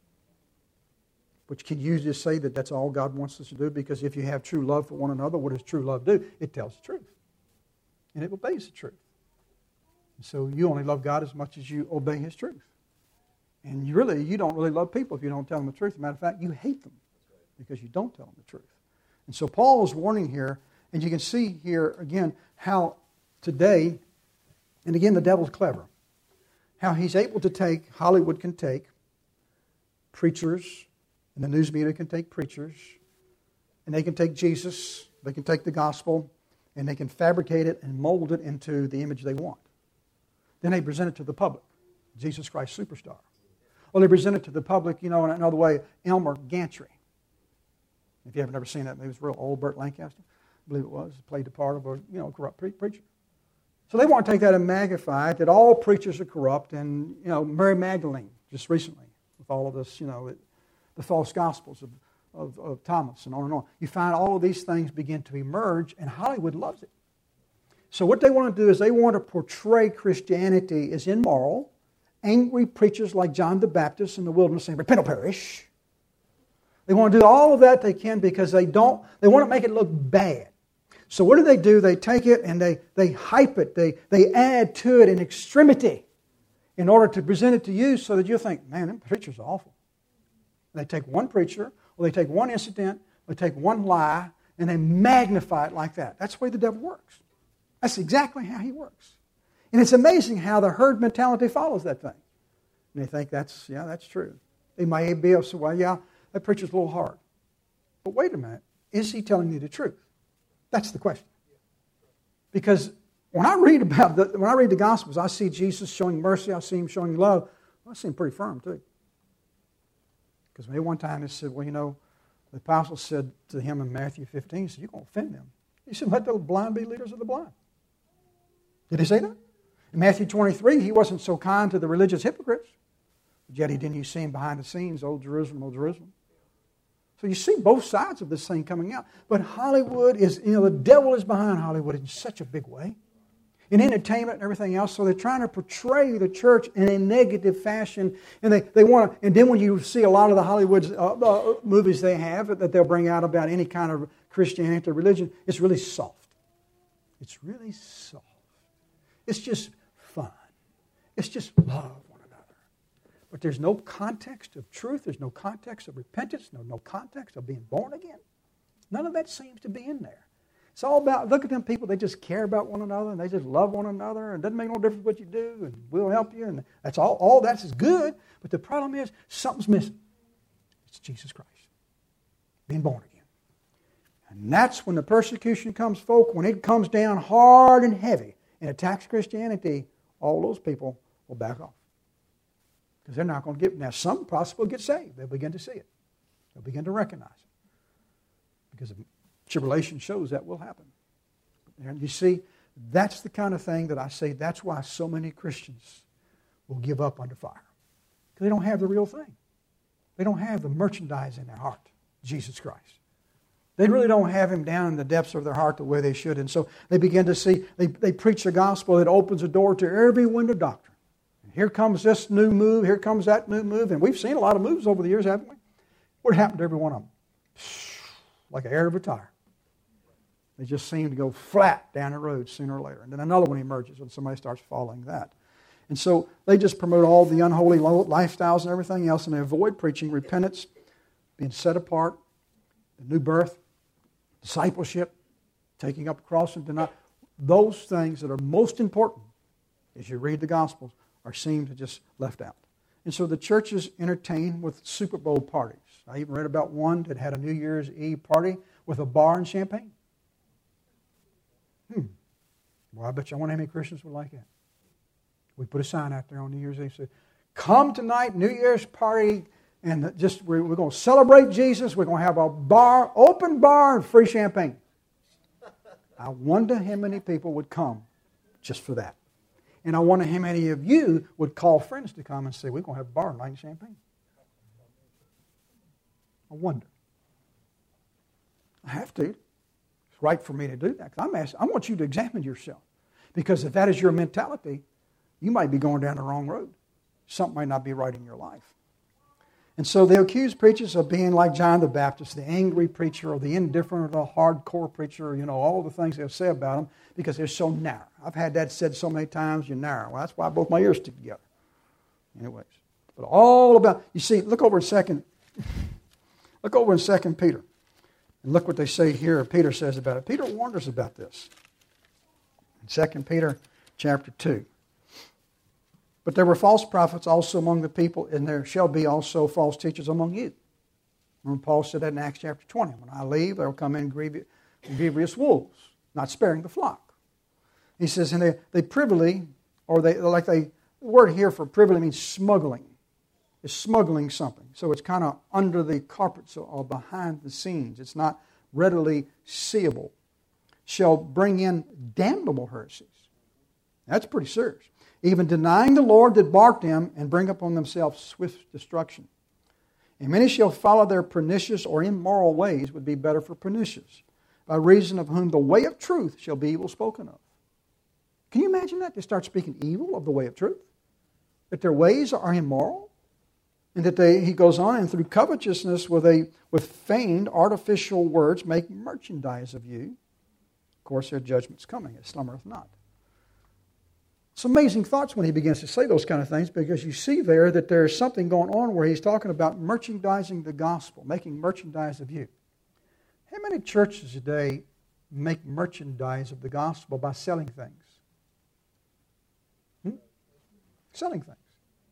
But can you just say that that's all God wants us to do? Because if you have true love for one another, what does true love do? It tells the truth, and it obeys the truth. And so you only love God as much as you obey His truth. And you don't really love people if you don't tell them the truth. As a matter of fact, you hate them because you don't tell them the truth. And so Paul is warning here, and you can see here again how today, and again the devil's clever, how he's able to take, Hollywood can take preachers, and the news media can take preachers, and they can take Jesus, they can take the gospel, and they can fabricate it and mold it into the image they want. Then they present it to the public, Jesus Christ Superstar. Or they present it to the public, in another way, Elmer Gantry. If you haven't ever seen that movie, it's real old, Burt Lancaster, I believe it was. He played the part of a corrupt preacher. So they want to take that and magnify it, that all preachers are corrupt, and, Mary Magdalene, just recently, with all of this, the false gospels of Thomas, and on and on. You find all of these things begin to emerge, and Hollywood loves it. So what they want to do is they want to portray Christianity as immoral. Angry preachers like John the Baptist in the wilderness saying, repent or perish. They want to do all of that they can because they want to make it look bad. So what do? They take it and they hype it. They add to it in extremity in order to present it to you so that you'll think, man, them preachers are awful. They take one preacher, or they take one incident, or they take one lie, and they magnify it like that. That's the way the devil works. That's exactly how he works. And it's amazing how the herd mentality follows that thing. And they think that's true. They may be able to say, well, yeah, that preacher's a little hard. But wait a minute, is he telling you the truth? That's the question. Because when I read the Gospels, I see Jesus showing mercy, I see Him showing love. I see Him pretty firm too. Because maybe one time He said, well, the apostle said to him in Matthew 15, he said, you're going to offend them. He said, let the blind be leaders of the blind. Did He say that? In Matthew 23, He wasn't so kind to the religious hypocrites. But yet didn't you see Him behind the scenes, "O Jerusalem, O Jerusalem." So you see both sides of this thing coming out. But Hollywood is, the devil is behind Hollywood in such a big way. In entertainment and everything else. So they're trying to portray the church in a negative fashion. And they want to, and then when you see a lot of the Hollywood movies they have that they'll bring out about any kind of Christianity or religion, it's really soft. It's really soft. It's just fun. It's just love one another. But there's no context of truth. There's no context of repentance. No context of being born again. None of that seems to be in there. It's all about, look at them people, they just care about one another and they just love one another and it doesn't make no difference what you do and we'll help you and that's all that's is good. But the problem is something's missing. It's Jesus Christ. Being born again. And that's when the persecution comes, folk, when it comes down hard and heavy and attacks Christianity, all those people will back off. Because they're not going to get, now some possibly get saved. They'll begin to see it. They'll begin to recognize it. Because tribulation shows that will happen. And you see, that's the kind of thing that I say, that's why so many Christians will give up under fire. Because they don't have the real thing. They don't have the merchandise in their heart, Jesus Christ. They really don't have Him down in the depths of their heart the way they should. And so they begin to see, they preach the gospel that opens the door to every wind of doctrine. And here comes this new move, here comes that new move. And we've seen a lot of moves over the years, haven't we? What happened to every one of them? Like an air of a tire. They just seem to go flat down the road sooner or later. And then another one emerges when somebody starts following that. And so they just promote all the unholy lifestyles and everything else, and they avoid preaching repentance, being set apart, the new birth, discipleship, taking up the cross and deny. Those things that are most important as you read the Gospels are seemed to just left out. And so the churches entertain with Super Bowl parties. I even read about one that had a New Year's Eve party with a bar and champagne. Well, I bet you I wonder how many Christians would like that. We put a sign out there on New Year's Eve. Said, come tonight, New Year's party, and we're going to celebrate Jesus. We're going to have a bar, open bar, and free champagne. I wonder how many people would come just for that. And I wonder how many of you would call friends to come and say, we're going to have a bar night and champagne. I wonder. I have to. It's right for me to do that. I want you to examine yourself. Because if that is your mentality, you might be going down the wrong road. Something might not be right in your life. And so they accuse preachers of being like John the Baptist, the angry preacher or the indifferent or the hardcore preacher, all the things they'll say about them because they're so narrow. I've had that said so many times, you're narrow. Well, that's why both my ears stick together. Anyways. But all about, you see, look over in 2 Peter. And look what they say here, Peter says about it. Peter warned us about this. In 2 Peter chapter 2. But there were false prophets also among the people, and there shall be also false teachers among you. Remember Paul said that in Acts chapter 20. When I leave, there will come in grievous wolves, not sparing the flock. He says, and they privily, the word here for privily means smuggling. Is smuggling something. So it's kind of under the carpet or behind the scenes. It's not readily seeable. Shall bring in damnable heresies. That's pretty serious. Even denying the Lord that bought them and bring upon themselves swift destruction. And many shall follow their pernicious or immoral ways, would be better for pernicious, by reason of whom the way of truth shall be evil spoken of. Can you imagine that? They start speaking evil of the way of truth? That their ways are immoral? And that he goes on, and through covetousness with feigned artificial words make merchandise of you. Of course, their judgment's coming. It slumbereth not. It's amazing thoughts when he begins to say those kind of things, because you see there that there's something going on where he's talking about merchandising the gospel, making merchandise of you. How many churches today make merchandise of the gospel by selling things? Selling things.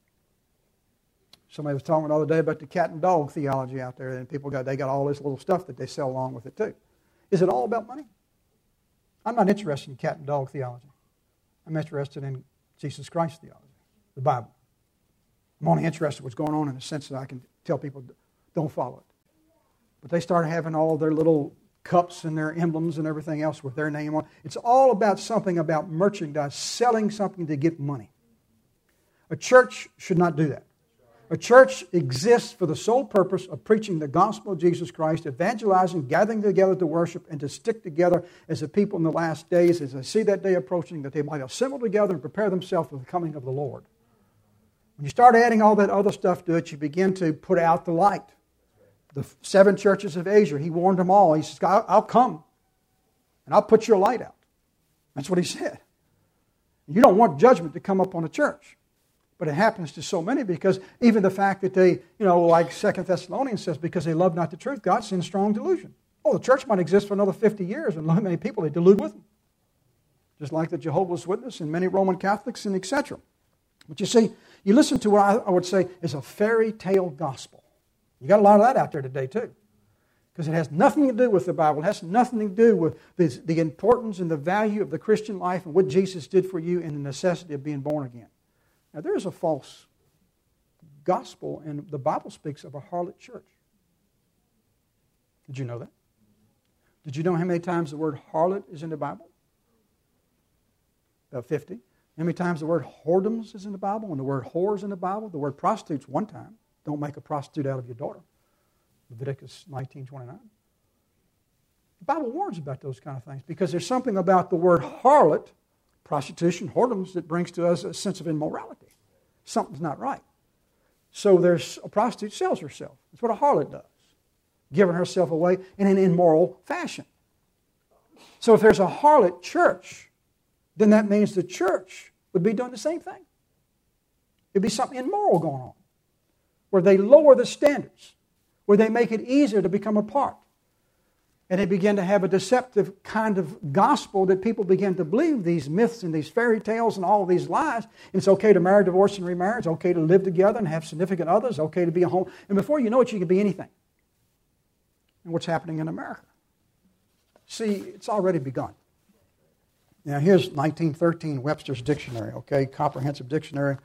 Somebody was talking the other day about the cat and dog theology out there, and they got all this little stuff that they sell along with it too. Is it all about money? I'm not interested in cat and dog theology. I'm interested in Jesus Christ theology, the Bible. I'm only interested in what's going on in the sense that I can tell people don't follow it. But they start having all their little cups and their emblems and everything else with their name on. It's all about something about merchandise, selling something to get money. A church should not do that. A church exists for the sole purpose of preaching the gospel of Jesus Christ, evangelizing, gathering together to worship, and to stick together as a people in the last days, as they see that day approaching, that they might assemble together and prepare themselves for the coming of the Lord. When you start adding all that other stuff to it, you begin to put out the light. The 7 churches of Asia, he warned them all. He says, I'll come, and I'll put your light out. That's what he said. You don't want judgment to come upon a church. But it happens to so many, because even the fact that they, like 2 Thessalonians says, because they love not the truth, God sends strong delusion. Oh, the church might exist for another 50 years, and many people they delude with them. Just like the Jehovah's Witness and many Roman Catholics and etc. But you see, you listen to what I would say is a fairy tale gospel. You got a lot of that out there today too. Because it has nothing to do with the Bible. It has nothing to do with the importance and the value of the Christian life and what Jesus did for you and the necessity of being born again. Now, there is a false gospel, and the Bible speaks of a harlot church. Did you know that? Did you know how many times the word harlot is in the Bible? About 50. How many times the word whoredoms is in the Bible? And the word whore is in the Bible? The word prostitute's one time. Don't make a prostitute out of your daughter. Leviticus 19:29. The Bible warns about those kind of things, because there's something about the word harlot, prostitution, whoredoms, that brings to us a sense of immorality. Something's not right. So there's a prostitute sells herself. That's what a harlot does, giving herself away in an immoral fashion. So if there's a harlot church, then that means the church would be doing the same thing. It'd be something immoral going on, where they lower the standards, where they make it easier to become a part. And they begin to have a deceptive kind of gospel that people begin to believe these myths and these fairy tales and all these lies. And it's okay to marry, divorce, and remarry. It's okay to live together and have significant others. It's okay to be a home. And before you know it, you can be anything. And what's happening in America? See, it's already begun. Now, here's 1913 Webster's Dictionary, okay, Comprehensive Dictionary,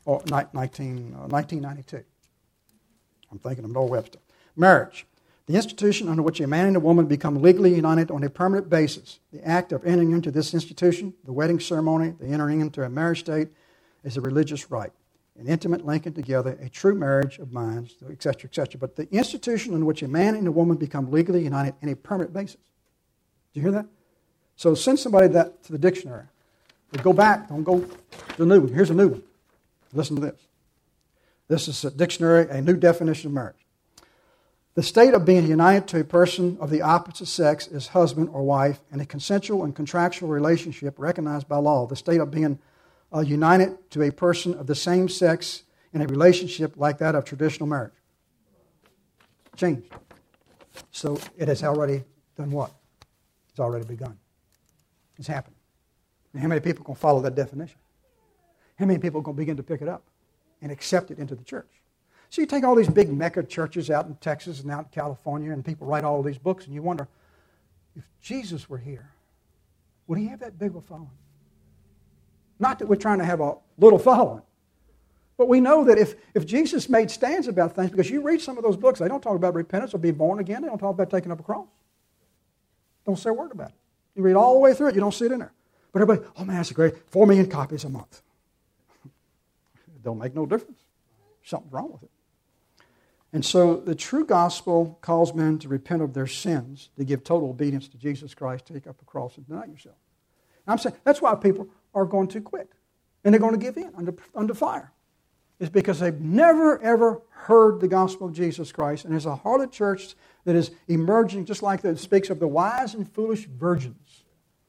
1992. I'm thinking of Noah Webster. Marriage. The institution under which a man and a woman become legally united on a permanent basis. The act of entering into this institution, the wedding ceremony, the entering into a marriage state, is a religious rite, an intimate linking together, a true marriage of minds, etc., etc. But the institution under which a man and a woman become legally united on a permanent basis. Do you hear that? So send somebody that to the dictionary. But go back, don't go to the new one. Here's a new one. Listen to this. This is a dictionary, a new definition of marriage. The state of being united to a person of the opposite sex is husband or wife in a consensual and contractual relationship recognized by law. The state of being united to a person of the same sex in a relationship like that of traditional marriage. Changed. So it has already done what? It's already begun. It's happened. And how many people can follow that definition? How many people are going to begin to pick it up and accept it into the church? So you take all these big mecca churches out in Texas and out in California, and people write all these books, and you wonder, if Jesus were here, would he have that big of a following? Not that we're trying to have a little following, but we know that if Jesus made stands about things, because you read some of those books, they don't talk about repentance or being born again. They don't talk about taking up a cross. Don't say a word about it. You read all the way through it, you don't see it in there. But everybody, oh man, that's a great, 4 million copies a month. It don't make no difference. Something's wrong with it. And so the true gospel calls men to repent of their sins, to give total obedience to Jesus Christ, take up a cross and deny yourself. And I'm saying that's why people are going to quit. And they're going to give in under fire. It's because they've never, ever heard the gospel of Jesus Christ. And there's a harlot church that is emerging, just like that speaks of the wise and foolish virgins.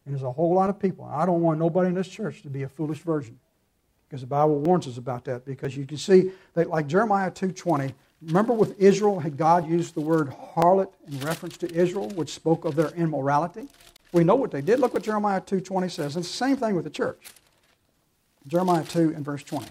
And there's a whole lot of people. I don't want nobody in this church to be a foolish virgin, because the Bible warns us about that. Because you can see that, like Jeremiah 2:20, remember with Israel, had God used the word harlot in reference to Israel, which spoke of their immorality? We know what they did. Look what Jeremiah 2:20 says. And it's the same thing with the church. Jeremiah 2 and verse 20.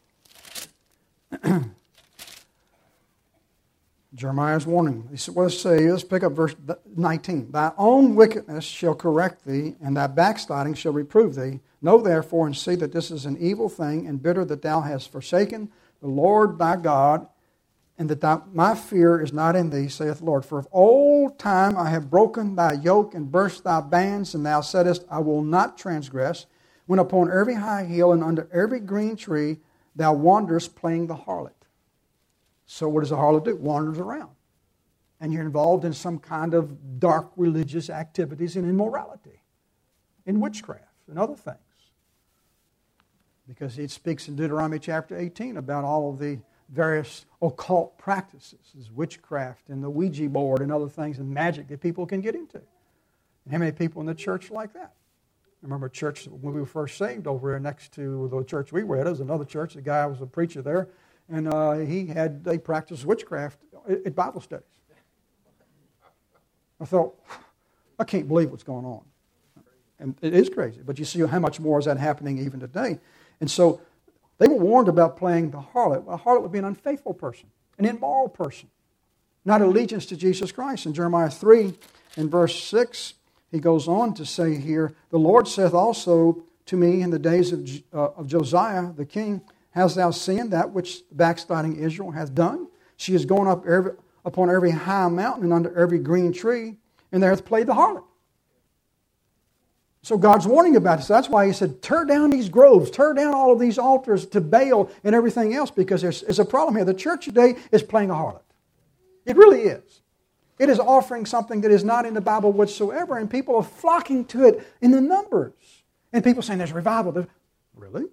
Jeremiah's warning. He said, let's pick up verse 19. Thy own wickedness shall correct thee, and thy backsliding shall reprove thee. Know therefore and see that this is an evil thing, and bitter that thou hast forsaken the Lord thy God, and that my fear is not in thee, saith the Lord. For of old time I have broken thy yoke and burst thy bands, and thou saidst, I will not transgress. When upon every high hill and under every green tree thou wanderest playing the harlot. So what does a harlot do? Wanders around. And you're involved in some kind of dark religious activities and immorality, in witchcraft and other things. Because it speaks in Deuteronomy chapter 18 about all of the various occult practices, witchcraft and the Ouija board and other things and magic that people can get into. And how many people in the church like that? I remember a church when we were first saved over here next to the church we were at. It was another church. The guy was a preacher there. And they practiced witchcraft at Bible studies. I thought, I can't believe what's going on. And it is crazy. But you see how much more is that happening even today. And so they were warned about playing the harlot. A harlot would be an unfaithful person, an immoral person, not allegiance to Jesus Christ. In Jeremiah 3 and verse 6, he goes on to say here, the Lord saith also to me in the days of Josiah the king, hast thou seen that which the backsliding Israel hath done? She is gone up upon every high mountain and under every green tree, and there hath played the harlot. So God's warning about this. That's why he said, tear down these groves, tear down all of these altars to Baal and everything else, because there's a problem here. The church today is playing a harlot. It really is. It is offering something that is not in the Bible whatsoever, and people are flocking to it in the numbers. And people saying there's revival. Really?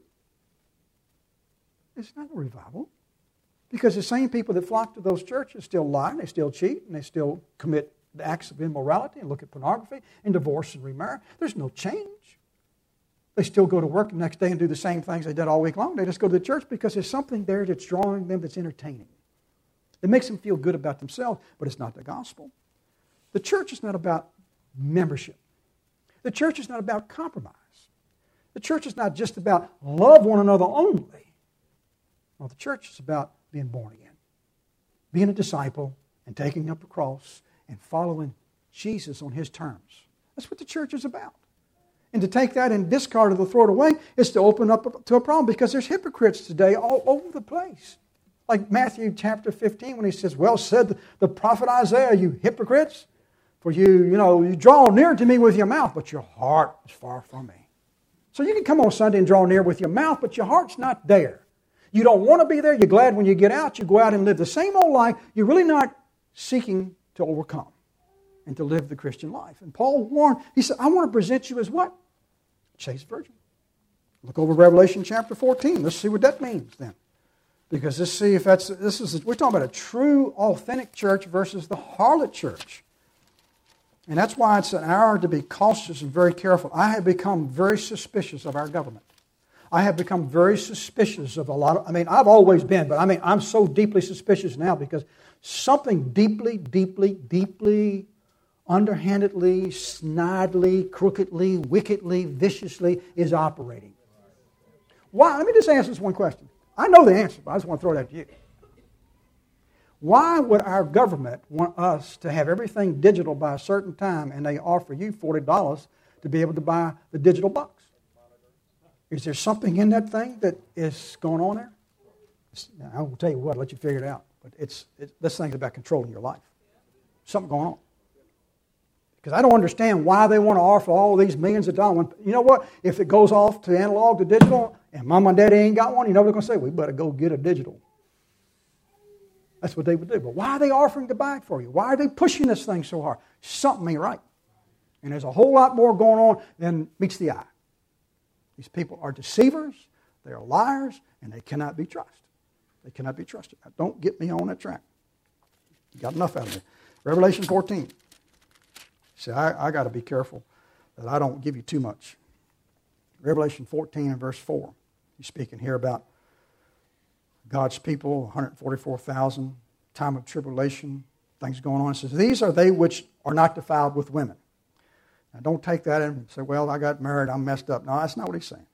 It's not a revival. Because the same people that flock to those churches still lie, and they still cheat, and they still commit the acts of immorality and look at pornography and divorce and remarry. There's no change. They still go to work the next day and do the same things they did all week long. They just go to the church because there's something there that's drawing them, that's entertaining. It makes them feel good about themselves, but it's not the gospel. The church is not about membership. The church is not about compromise. The church is not just about love one another only. No, the church is about being born again, being a disciple and taking up a cross and following Jesus on His terms. That's what the church is about. And to take that and discard it or throw it away is to open up to a problem, because there's hypocrites today all over the place. Like Matthew chapter 15 when he says, well said the prophet Isaiah, you hypocrites, for you draw near to me with your mouth, but your heart is far from me. So you can come on Sunday and draw near with your mouth, but your heart's not there. You don't want to be there. You're glad when you get out. You go out and live the same old life. You're really not seeking to overcome and to live the Christian life. And Paul warned, he said, I want to present you as what? Chaste virgin. Look over Revelation chapter 14. Let's see what that means then. Because let's see if we're talking about a true, authentic church versus the harlot church. And that's why it's an hour to be cautious and very careful. I have become very suspicious of our government. I have become very suspicious of a lot of, I've always been, but I'm so deeply suspicious now because something deeply, deeply, deeply, underhandedly, snidely, crookedly, wickedly, viciously is operating. Why? Let me just answer this one question. I know the answer, but I just want to throw it at you. Why would our government want us to have everything digital by a certain time and they offer you $40 to be able to buy the digital box? Is there something in that thing that is going on there? I will tell you what, I'll let you figure it out. But this thing's about controlling your life. Something going on. Because I don't understand why they want to offer all these millions of dollars. You know what? If it goes off to analog to digital and mom and daddy ain't got one, you know what they're going to say? We better go get a digital. That's what they would do. But why are they offering to buy it for you? Why are they pushing this thing so hard? Something ain't right. And there's a whole lot more going on than meets the eye. These people are deceivers, they are liars, and they cannot be trusted. They cannot be trusted. Now, don't get me on that track. You got enough out of me. Revelation 14. See, I got to be careful. that I don't give you too much. Revelation 14 and verse 4. He's speaking here about God's people, 144,000, time of tribulation, things going on. It says, these are they which are not defiled with women. Now don't take that and say, well, I got married, I'm messed up. No, that's not what he's saying.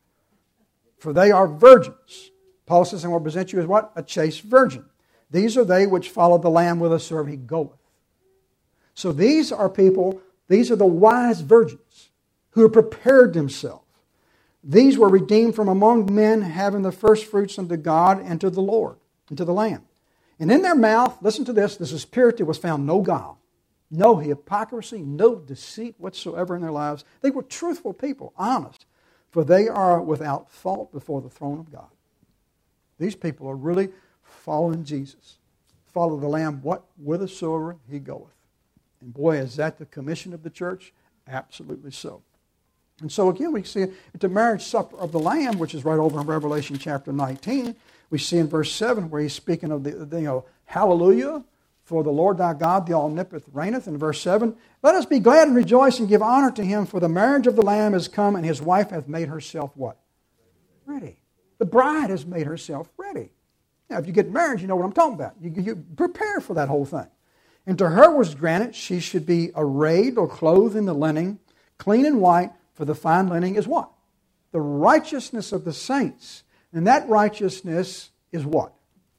For they are virgins. Paul says, and will present you as what? A chaste virgin. These are they which follow the Lamb whithersoever he goeth. So these are people, these are the wise virgins who have prepared themselves. These were redeemed from among men, having the first fruits unto God and to the Lord, and to the Lamb. And in their mouth, listen to this is purity, was found no guile, no hypocrisy, no deceit whatsoever in their lives. They were truthful people, honest, for they are without fault before the throne of God. These people are really following Jesus. Follow the Lamb, whithersoever he goeth. And boy, is that the commission of the church? Absolutely so. And so again, we see at the marriage supper of the Lamb, which is right over in Revelation chapter 19, we see in verse 7 where he's speaking of the hallelujah, for the Lord thy God, the omnipotent, reigneth. In verse 7, let us be glad and rejoice and give honor to him, for the marriage of the Lamb is come, and his wife hath made herself what? Ready. The bride has made herself ready. Now, if you get married, you know what I'm talking about. You prepare for that whole thing. And to her was granted, she should be arrayed or clothed in the linen, clean and white, for the fine linen is what? The righteousness of the saints. And that righteousness is what?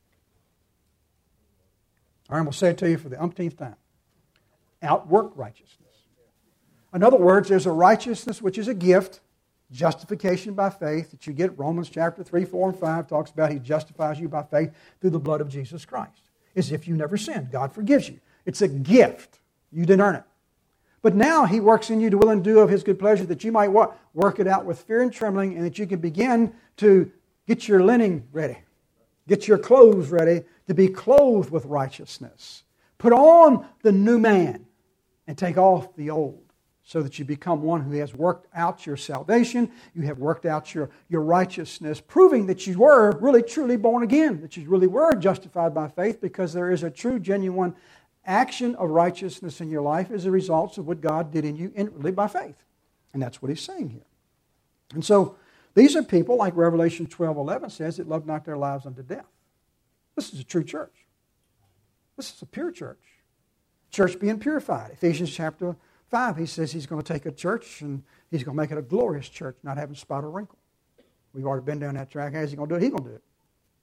All right, I'm going to say it to you for the umpteenth time. Outwork righteousness. In other words, there's a righteousness which is a gift, justification by faith, that you get. Romans chapter 3, 4, and 5 talks about he justifies you by faith through the blood of Jesus Christ. As if you never sinned. God forgives you. It's a gift. You didn't earn it. But now he works in you to will and do of his good pleasure, that you might what? Work it out with fear and trembling, and that you can begin to get your linen ready. Get your clothes ready to be clothed with righteousness. Put on the new man and take off the old, so that you become one who has worked out your salvation. You have worked out your righteousness, proving that you were really truly born again, that you really were justified by faith, because there is a true, genuine action of righteousness in your life as a result of what God did in you inwardly by faith. And that's what he's saying here. And so these are people, like Revelation 12:11 says, that love not their lives unto death. This is a true church. This is a pure church. Church being purified. Ephesians chapter 5, he says he's going to take a church and he's going to make it a glorious church, not having spot or wrinkle. We've already been down that track. How's he going to do it? He's going to do it.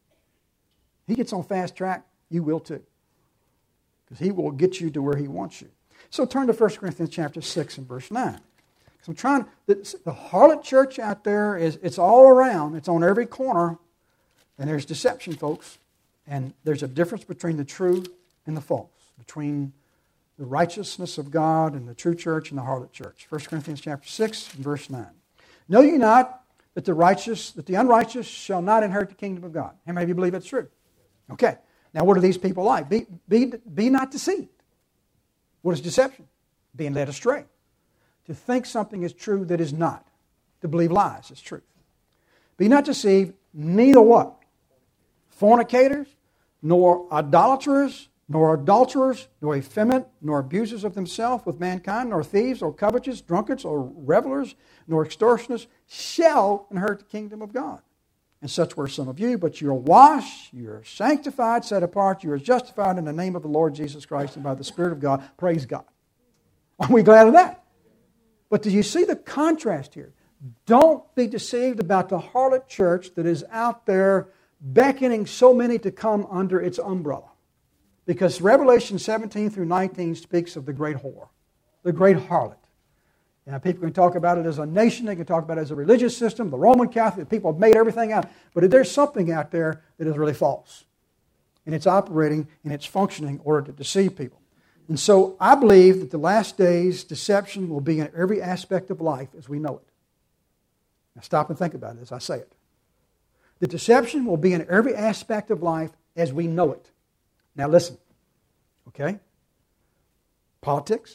He gets on fast track, you will too. Because he will get you to where he wants you. So turn to 1 Corinthians chapter 6 and verse 9. So I'm trying, the harlot church out there, it's all around. It's on every corner. And there's deception, folks. And there's a difference between the true and the false. Between the righteousness of God and the true church and the harlot church. 1 Corinthians chapter 6 and verse 9. Know ye not that the unrighteous shall not inherit the kingdom of God? How many of you believe that's true? Okay. Now, what are these people like? Be not deceived. What is deception? Being led astray. To think something is true that is not. To believe lies is truth. Be not deceived, neither what? Fornicators, nor idolaters, nor adulterers, nor effeminate, nor abusers of themselves with mankind, nor thieves, or covetous, drunkards, or revelers, nor extortioners shall inherit the kingdom of God. And such were some of you, but you are washed, you are sanctified, set apart, you are justified in the name of the Lord Jesus Christ and by the Spirit of God. Praise God. Aren't we glad of that? But do you see the contrast here? Don't be deceived about the harlot church that is out there beckoning so many to come under its umbrella. Because Revelation 17 through 19 speaks of the great whore, the great harlot. Now, people can talk about it as a nation, they can talk about it as a religious system, the Roman Catholic, people have made everything out. But there's something out there that is really false. And it's operating and it's functioning in order to deceive people. And so I believe that the last days, deception will be in every aspect of life as we know it. Now stop and think about it as I say it. The deception will be in every aspect of life as we know it. Now listen, okay? Politics,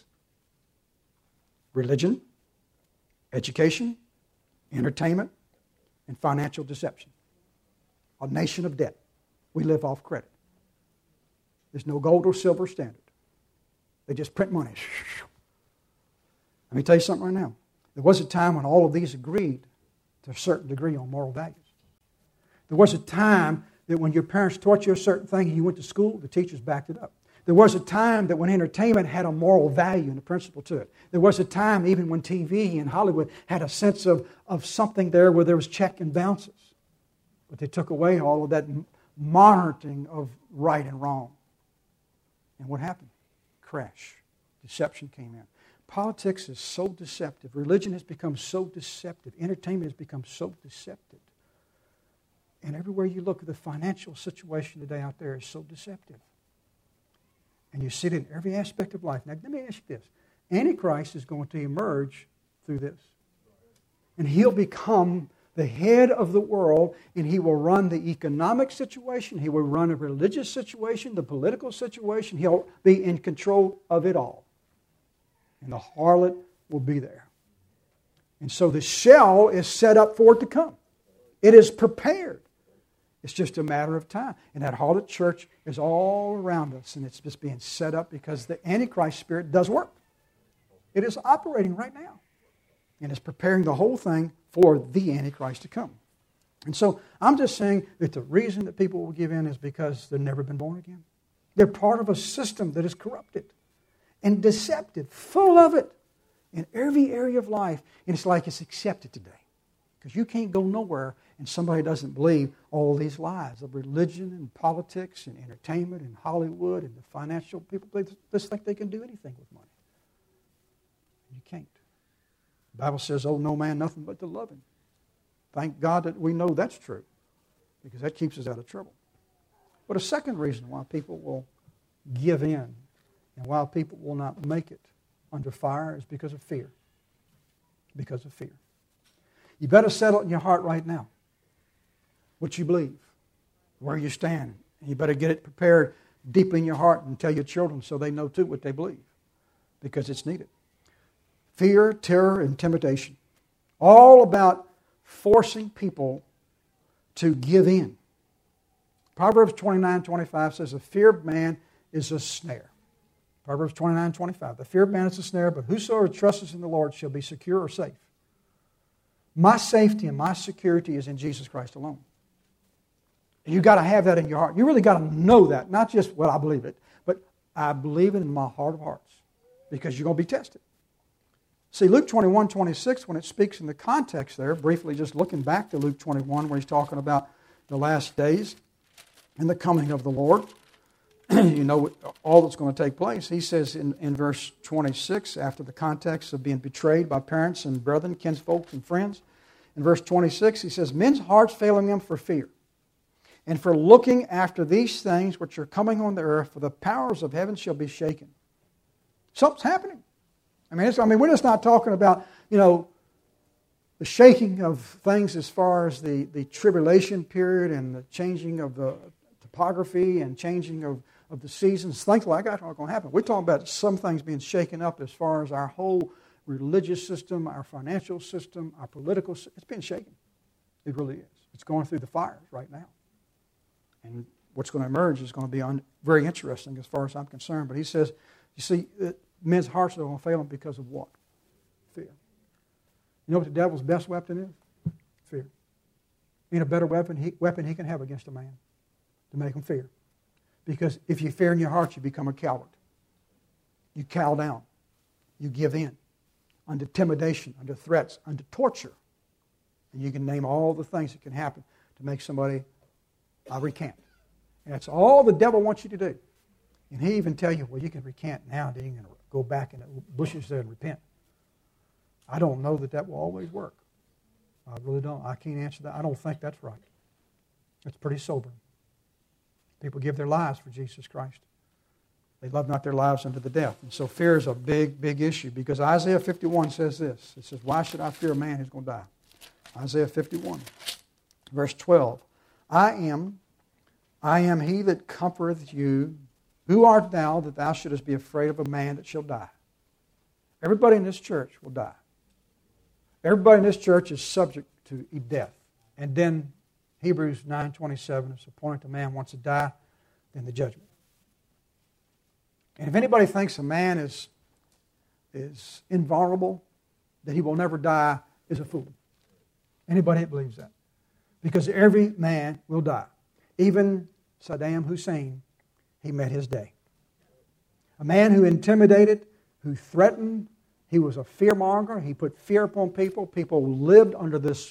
religion, education, entertainment, and financial deception. A nation of debt. We live off credit. There's no gold or silver standard. They just print money. Let me tell you something right now. There was a time when all of these agreed to a certain degree on moral values. There was a time that when your parents taught you a certain thing and you went to school, the teachers backed it up. There was a time that when entertainment had a moral value and a principle to it. There was a time even when TV and Hollywood had a sense of something there where there was check and balances. But they took away all of that monitoring of right and wrong. And what happened? Crash. Deception came in. Politics is so deceptive. Religion has become so deceptive. Entertainment has become so deceptive. And everywhere you look, the financial situation today out there is so deceptive. And you see it in every aspect of life. Now, let me ask you this. Antichrist is going to emerge through this. And he'll become the head of the world, and he will run the economic situation, he will run a religious situation, the political situation. He'll be in control of it all. And the harlot will be there. And so the shell is set up for it to come. It is prepared. It's just a matter of time. And that harlot church is all around us, and it's just being set up because the Antichrist spirit does work. It is operating right now. And it's preparing the whole thing for the Antichrist to come. And so I'm just saying that the reason that people will give in is because they've never been born again. They're part of a system that is corrupted and deceptive, full of it in every area of life. And it's like it's accepted today. Because you can't go nowhere and somebody doesn't believe all these lies of religion and politics and entertainment and Hollywood and the financial people. They just think they can do anything with money. You can't. The Bible says, "Oh, no man, nothing but to love him." Thank God that we know that's true, because that keeps us out of trouble. But a second reason why people will give in and why people will not make it under fire is because of fear. Because of fear. You better settle it in your heart right now what you believe, where you stand. And you better get it prepared deeply in your heart and tell your children so they know too what they believe, because it's needed. Fear, terror, intimidation. All about forcing people to give in. Proverbs 29:25 says, "The fear of man is a snare." Proverbs 29:25. "The fear of man is a snare, but whosoever trusts in the Lord shall be secure or safe." My safety and my security is in Jesus Christ alone. And you've got to have that in your heart. You really got to know that. Not just, well, I believe it, but I believe it in my heart of hearts, because you're going to be tested. See, Luke 21:26, when it speaks in the context there, briefly just looking back to Luke 21, where he's talking about the last days and the coming of the Lord, you know all that's going to take place. He says in verse 26, after the context of being betrayed by parents and brethren, kinsfolk and friends, in verse 26 he says, "Men's hearts failing them for fear, and for looking after these things which are coming on the earth, for the powers of heaven shall be shaken." Something's happening. We're just not talking about, the shaking of things as far as the tribulation period and the changing of the topography and changing of the seasons. Things like that aren't going to happen. We're talking about some things being shaken up as far as our whole religious system, our financial system, our political system. It's being shaken. It really is. It's going through the fires right now. And what's going to emerge is going to be very interesting as far as I'm concerned. But he says, you see, men's hearts are going to fail them because of what? Fear. You know what the devil's best weapon is? Fear. Ain't a better weapon he can have against a man to make him fear. Because if you fear in your heart, you become a coward. You cow down. You give in under intimidation, under threats, under torture. And you can name all the things that can happen to make somebody recant. And that's all the devil wants you to do. And he even tell you, well, you can recant now, then you're going to go back in the bushes there and repent. I don't know that will always work. I really don't. I can't answer that. I don't think that's right. It's pretty sobering. People give their lives for Jesus Christ. They love not their lives unto the death. And so fear is a big, big issue, because Isaiah 51 says this. It says, "Why should I fear a man who's going to die?" Isaiah 51, verse 12. I am he that comforteth you. Who art thou that thou shouldest be afraid of a man that shall die? Everybody in this church will die. Everybody in this church is subject to death. And then Hebrews 9:27, it's appointed to man once to die, then the judgment. And if anybody thinks a man is is invulnerable, that he will never die, is a fool. Anybody that believes that. Because every man will die. Even Saddam Hussein, he met his day. A man who intimidated, who threatened, he was a fearmonger. He put fear upon people. People lived under the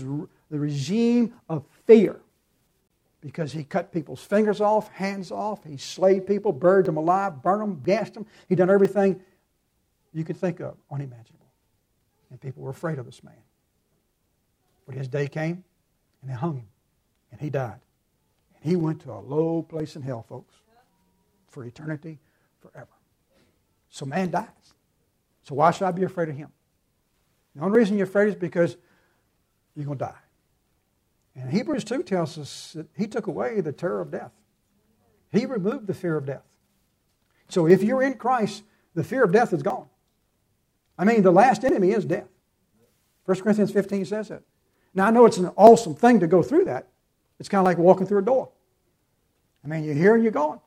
regime of fear because he cut people's fingers off, hands off. He slayed people, buried them alive, burned them, gassed them. He done everything you could think of, unimaginable. And people were afraid of this man. But his day came, and they hung him, and he died. And he went to a low place in hell, folks, for eternity, forever. So man dies. So why should I be afraid of him? The only reason you're afraid is because you're going to die. And Hebrews 2 tells us that he took away the terror of death. He removed the fear of death. So if you're in Christ, the fear of death is gone. I mean, the last enemy is death. 1 Corinthians 15 says that. Now, I know it's an awesome thing to go through that. It's kind of like walking through a door. I mean, you're here and you're gone.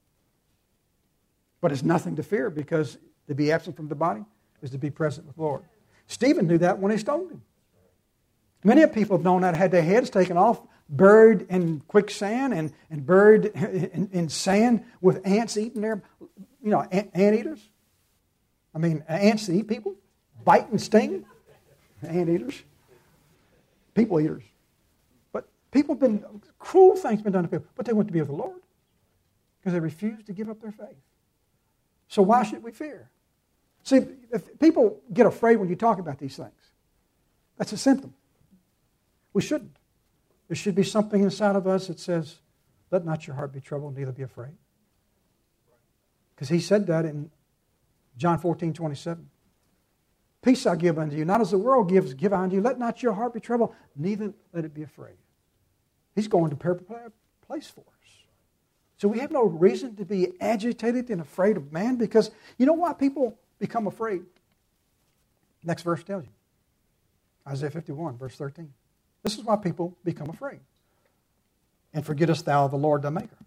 But it's nothing to fear, because to be absent from the body is to be present with the Lord. Stephen knew that when he stoned him. Many people have known that, had their heads taken off, buried in quicksand and buried in sand with ants eating their, anteaters. I mean, ants that eat people, bite and sting. Anteaters. People eaters. But cruel things been done to people, but they want to be with the Lord because they refuse to give up their faith. So why should we fear? See, if people get afraid when you talk about these things, that's a symptom. We shouldn't. There should be something inside of us that says, let not your heart be troubled, neither be afraid. Because he said that in John 14:27. Peace I give unto you, not as the world gives, give I unto you. Let not your heart be troubled, neither let it be afraid. He's going to prepare a place for us. So we have no reason to be agitated and afraid of man, because you know why people become afraid? Next verse tells you. Isaiah 51, verse 13. This is why people become afraid. And forgettest thou the Lord thy Maker.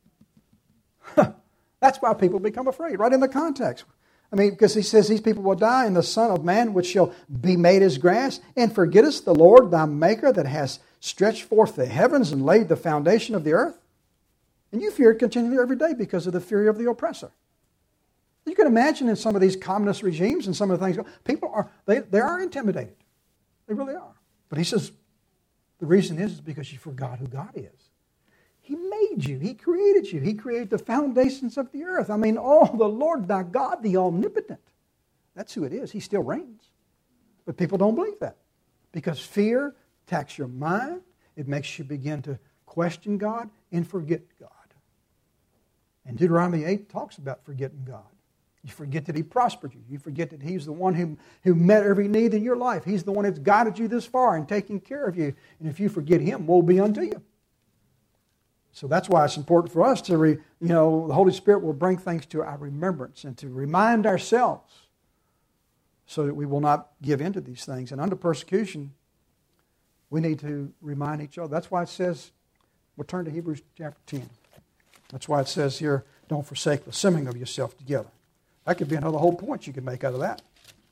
That's why people become afraid, right in the context. I mean, because he says these people will die, and the Son of Man which shall be made as grass, and forgettest the Lord thy Maker that has stretched forth the heavens and laid the foundation of the earth. And you fear it continually every day because of the fury of the oppressor. You can imagine in some of these communist regimes and some of the things, people are intimidated. They really are. But he says, the reason is because you forgot who God is. He made you. He created you. He created the foundations of the earth. I mean, the Lord thy God, the omnipotent. That's who it is. He still reigns. But people don't believe that. Because fear attacks your mind. It makes you begin to question God and forget God. And Deuteronomy 8 talks about forgetting God. You forget that He prospered you. You forget that He's the one who met every need in your life. He's the one that's guided you this far and taking care of you. And if you forget Him, woe be unto you. So that's why it's important for us to, the Holy Spirit will bring things to our remembrance and to remind ourselves so that we will not give in to these things. And under persecution, we need to remind each other. That's why it says, we'll turn to Hebrews chapter 10. That's why it says here, don't forsake the assembling of yourself together. That could be another whole point you could make out of that.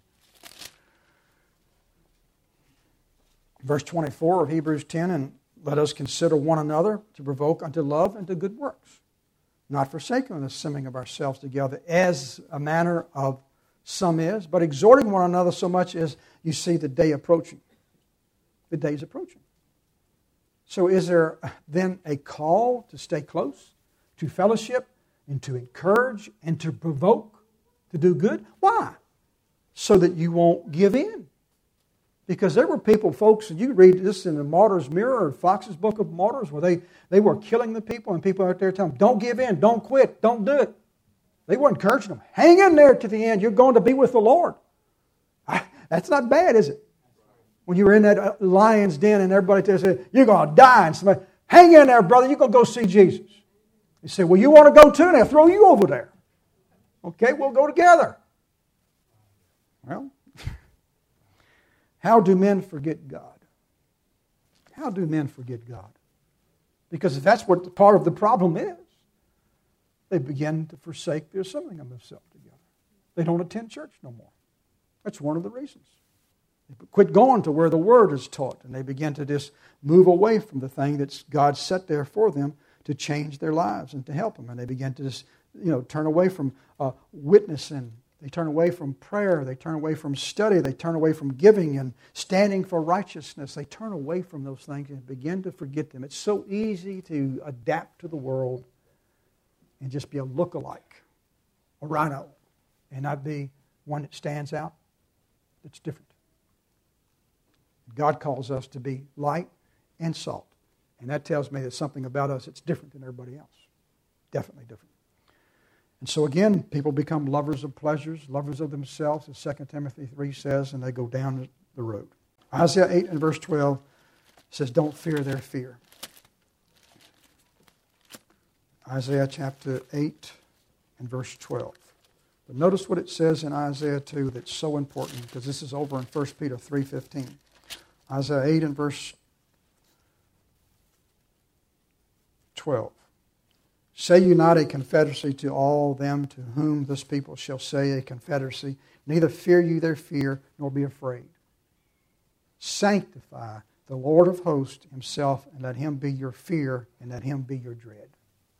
Verse 24 of Hebrews 10, and let us consider one another to provoke unto love and to good works, not forsaking the assembling of ourselves together as a manner of some is, but exhorting one another so much as you see the day approaching. The day is approaching. So is there then a call to stay close, to fellowship, and to encourage, and to provoke, to do good? Why? So that you won't give in. Because there were people, folks, and you read this in the Martyr's Mirror or Fox's Book of Martyrs, where they were killing the people, and people out there telling them, don't give in, don't quit, don't do it. They were encouraging them. Hang in there to the end. You're going to be with the Lord. That's not bad, is it? When you were in that lion's den and everybody tells you, you're going to die. And somebody, hang in there, brother. You're going to go see Jesus. You say, well, you want to go too? And they'll throw you over there. Okay, we'll go together. Well, how do men forget God? How do men forget God? Because that's what part of the problem is. They begin to forsake the assembling of themselves together. They don't attend church no more. That's one of the reasons. They quit going to where the Word is taught, and they begin to just move away from the thing that God set there for them to change their lives and to help them. And they begin to just, turn away from witnessing. They turn away from prayer. They turn away from study. They turn away from giving and standing for righteousness. They turn away from those things and begin to forget them. It's so easy to adapt to the world and just be a look-alike, a rhino, and not be one that stands out, that's different. God calls us to be light and salt. And that tells me that something about us that's different than everybody else. Definitely different. And so again, people become lovers of pleasures, lovers of themselves, as 2 Timothy 3 says, and they go down the road. Isaiah 8 and verse 12 says, don't fear their fear. Isaiah chapter 8 and verse 12. But notice what it says in Isaiah 2 that's so important, because this is over in 1 Peter 3:15. Isaiah 8 and verse 12. Say you not a confederacy to all them to whom this people shall say a confederacy, neither fear you their fear, nor be afraid. Sanctify the Lord of hosts himself, and let him be your fear, and let him be your dread.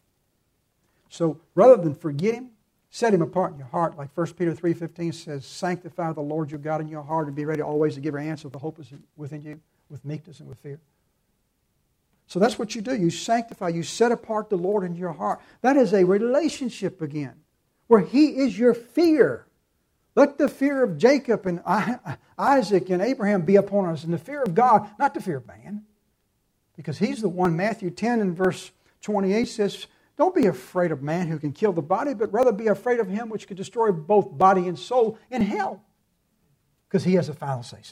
So rather than forget him, set him apart in your heart, like 1 Peter 3:15 says, sanctify the Lord your God in your heart, and be ready always to give your answer if the hope is within you, with meekness and with fear. So that's what you do. You sanctify, you set apart the Lord in your heart. That is a relationship again, where he is your fear. Let the fear of Jacob and Isaac and Abraham be upon us, and the fear of God, not the fear of man. Because he's the one, Matthew 10 and verse 28 says, don't be afraid of man who can kill the body, but rather be afraid of him which can destroy both body and soul in hell. Because he has a final say-so.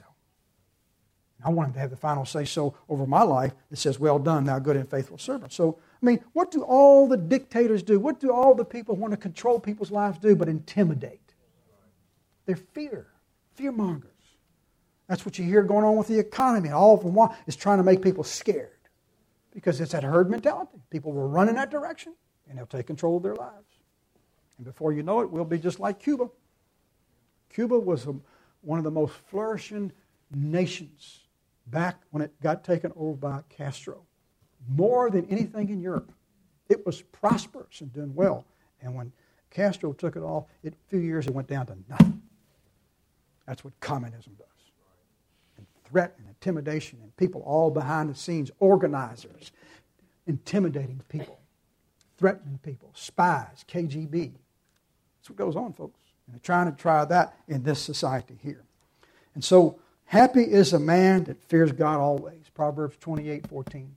I want him to have the final say-so over my life that says, well done, thou good and faithful servant. So, what do all the dictators do? What do all the people who want to control people's lives do but intimidate? They're fear-mongers. That's what you hear going on with the economy. All of them is trying to make people scared. Because it's that herd mentality. People will run in that direction, and they'll take control of their lives. And before you know it, we'll be just like Cuba. Cuba was one of the most flourishing nations back when it got taken over by Castro. More than anything in Europe. It was prosperous and doing well. And when Castro took it off, in a few years it went down to nothing. That's what communism does. And threat and intimidation and people all behind the scenes, organizers, intimidating people, threatening people, spies, KGB. That's what goes on, folks. And they're trying to try that in this society here. And so, happy is a man that fears God always. Proverbs 28:14.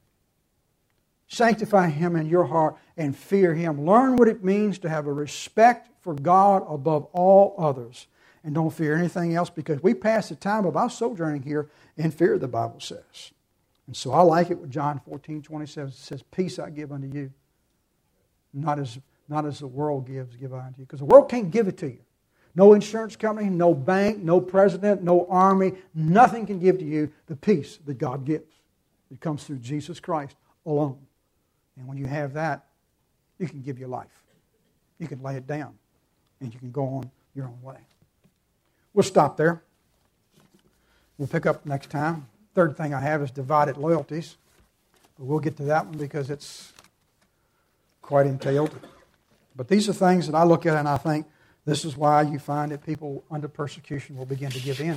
Sanctify him in your heart and fear him. Learn what it means to have a respect for God above all others. And don't fear anything else, because we pass the time of our sojourning here in fear, the Bible says. And so I like it with John 14:27 says, peace I give unto you. Not as the world gives, give I unto you. Because the world can't give it to you. No insurance company, no bank, no president, no army, nothing can give to you the peace that God gives. It comes through Jesus Christ alone. And when you have that, you can give your life. You can lay it down, and you can go on your own way. We'll stop there. We'll pick up next time. Third thing I have is divided loyalties. But we'll get to that one because it's quite entailed. But these are things that I look at and I think, this is why you find that people under persecution will begin to give in,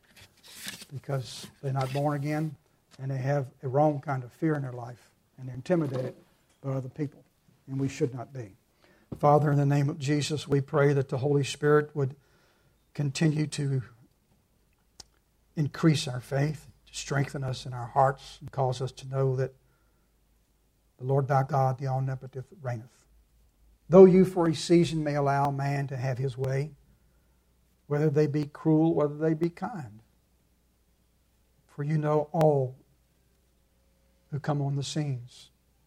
because they're not born again and they have a wrong kind of fear in their life and they're intimidated by other people, and we should not be. Father, in the name of Jesus, we pray that the Holy Spirit would continue to increase our faith, to strengthen us in our hearts, and cause us to know that the Lord thy God, the omnipotent, reigneth. Though you for a season may allow man to have his way, whether they be cruel, whether they be kind. For you know all who come on the scenes.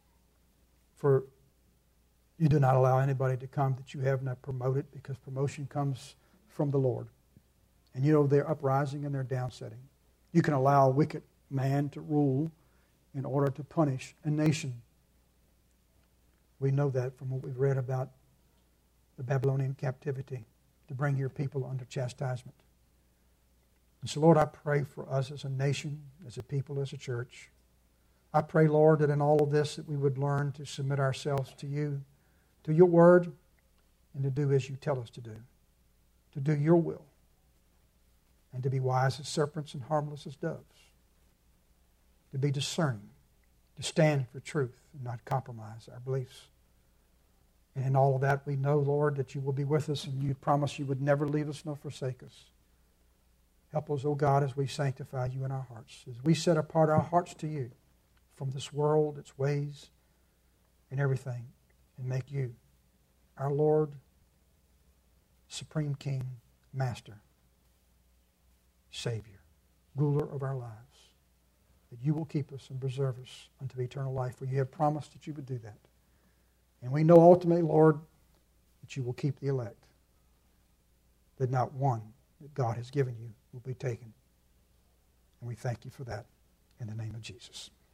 For you do not allow anybody to come that you have not promoted, because promotion comes from the Lord. And you know their uprising and their downsetting. You can allow a wicked man to rule in order to punish a nation. We know that from what we've read about the Babylonian captivity. to bring your people under chastisement. And so, Lord, I pray for us as a nation, as a people, as a church. I pray, Lord, that in all of this that we would learn to submit ourselves to you, to your word, and to do as you tell us to do your will, and to be wise as serpents and harmless as doves, to be discerning, to stand for truth and not compromise our beliefs. And in all of that, we know, Lord, that you will be with us, and you promised you would never leave us nor forsake us. Help us, O God, as we sanctify you in our hearts, as we set apart our hearts to you from this world, its ways, and everything, and make you our Lord, Supreme King, Master, Savior, ruler of our lives. That you will keep us and preserve us unto eternal life, for you have promised that you would do that. And we know ultimately, Lord, that you will keep the elect, that not one that God has given you will be taken. And we thank you for that in the name of Jesus.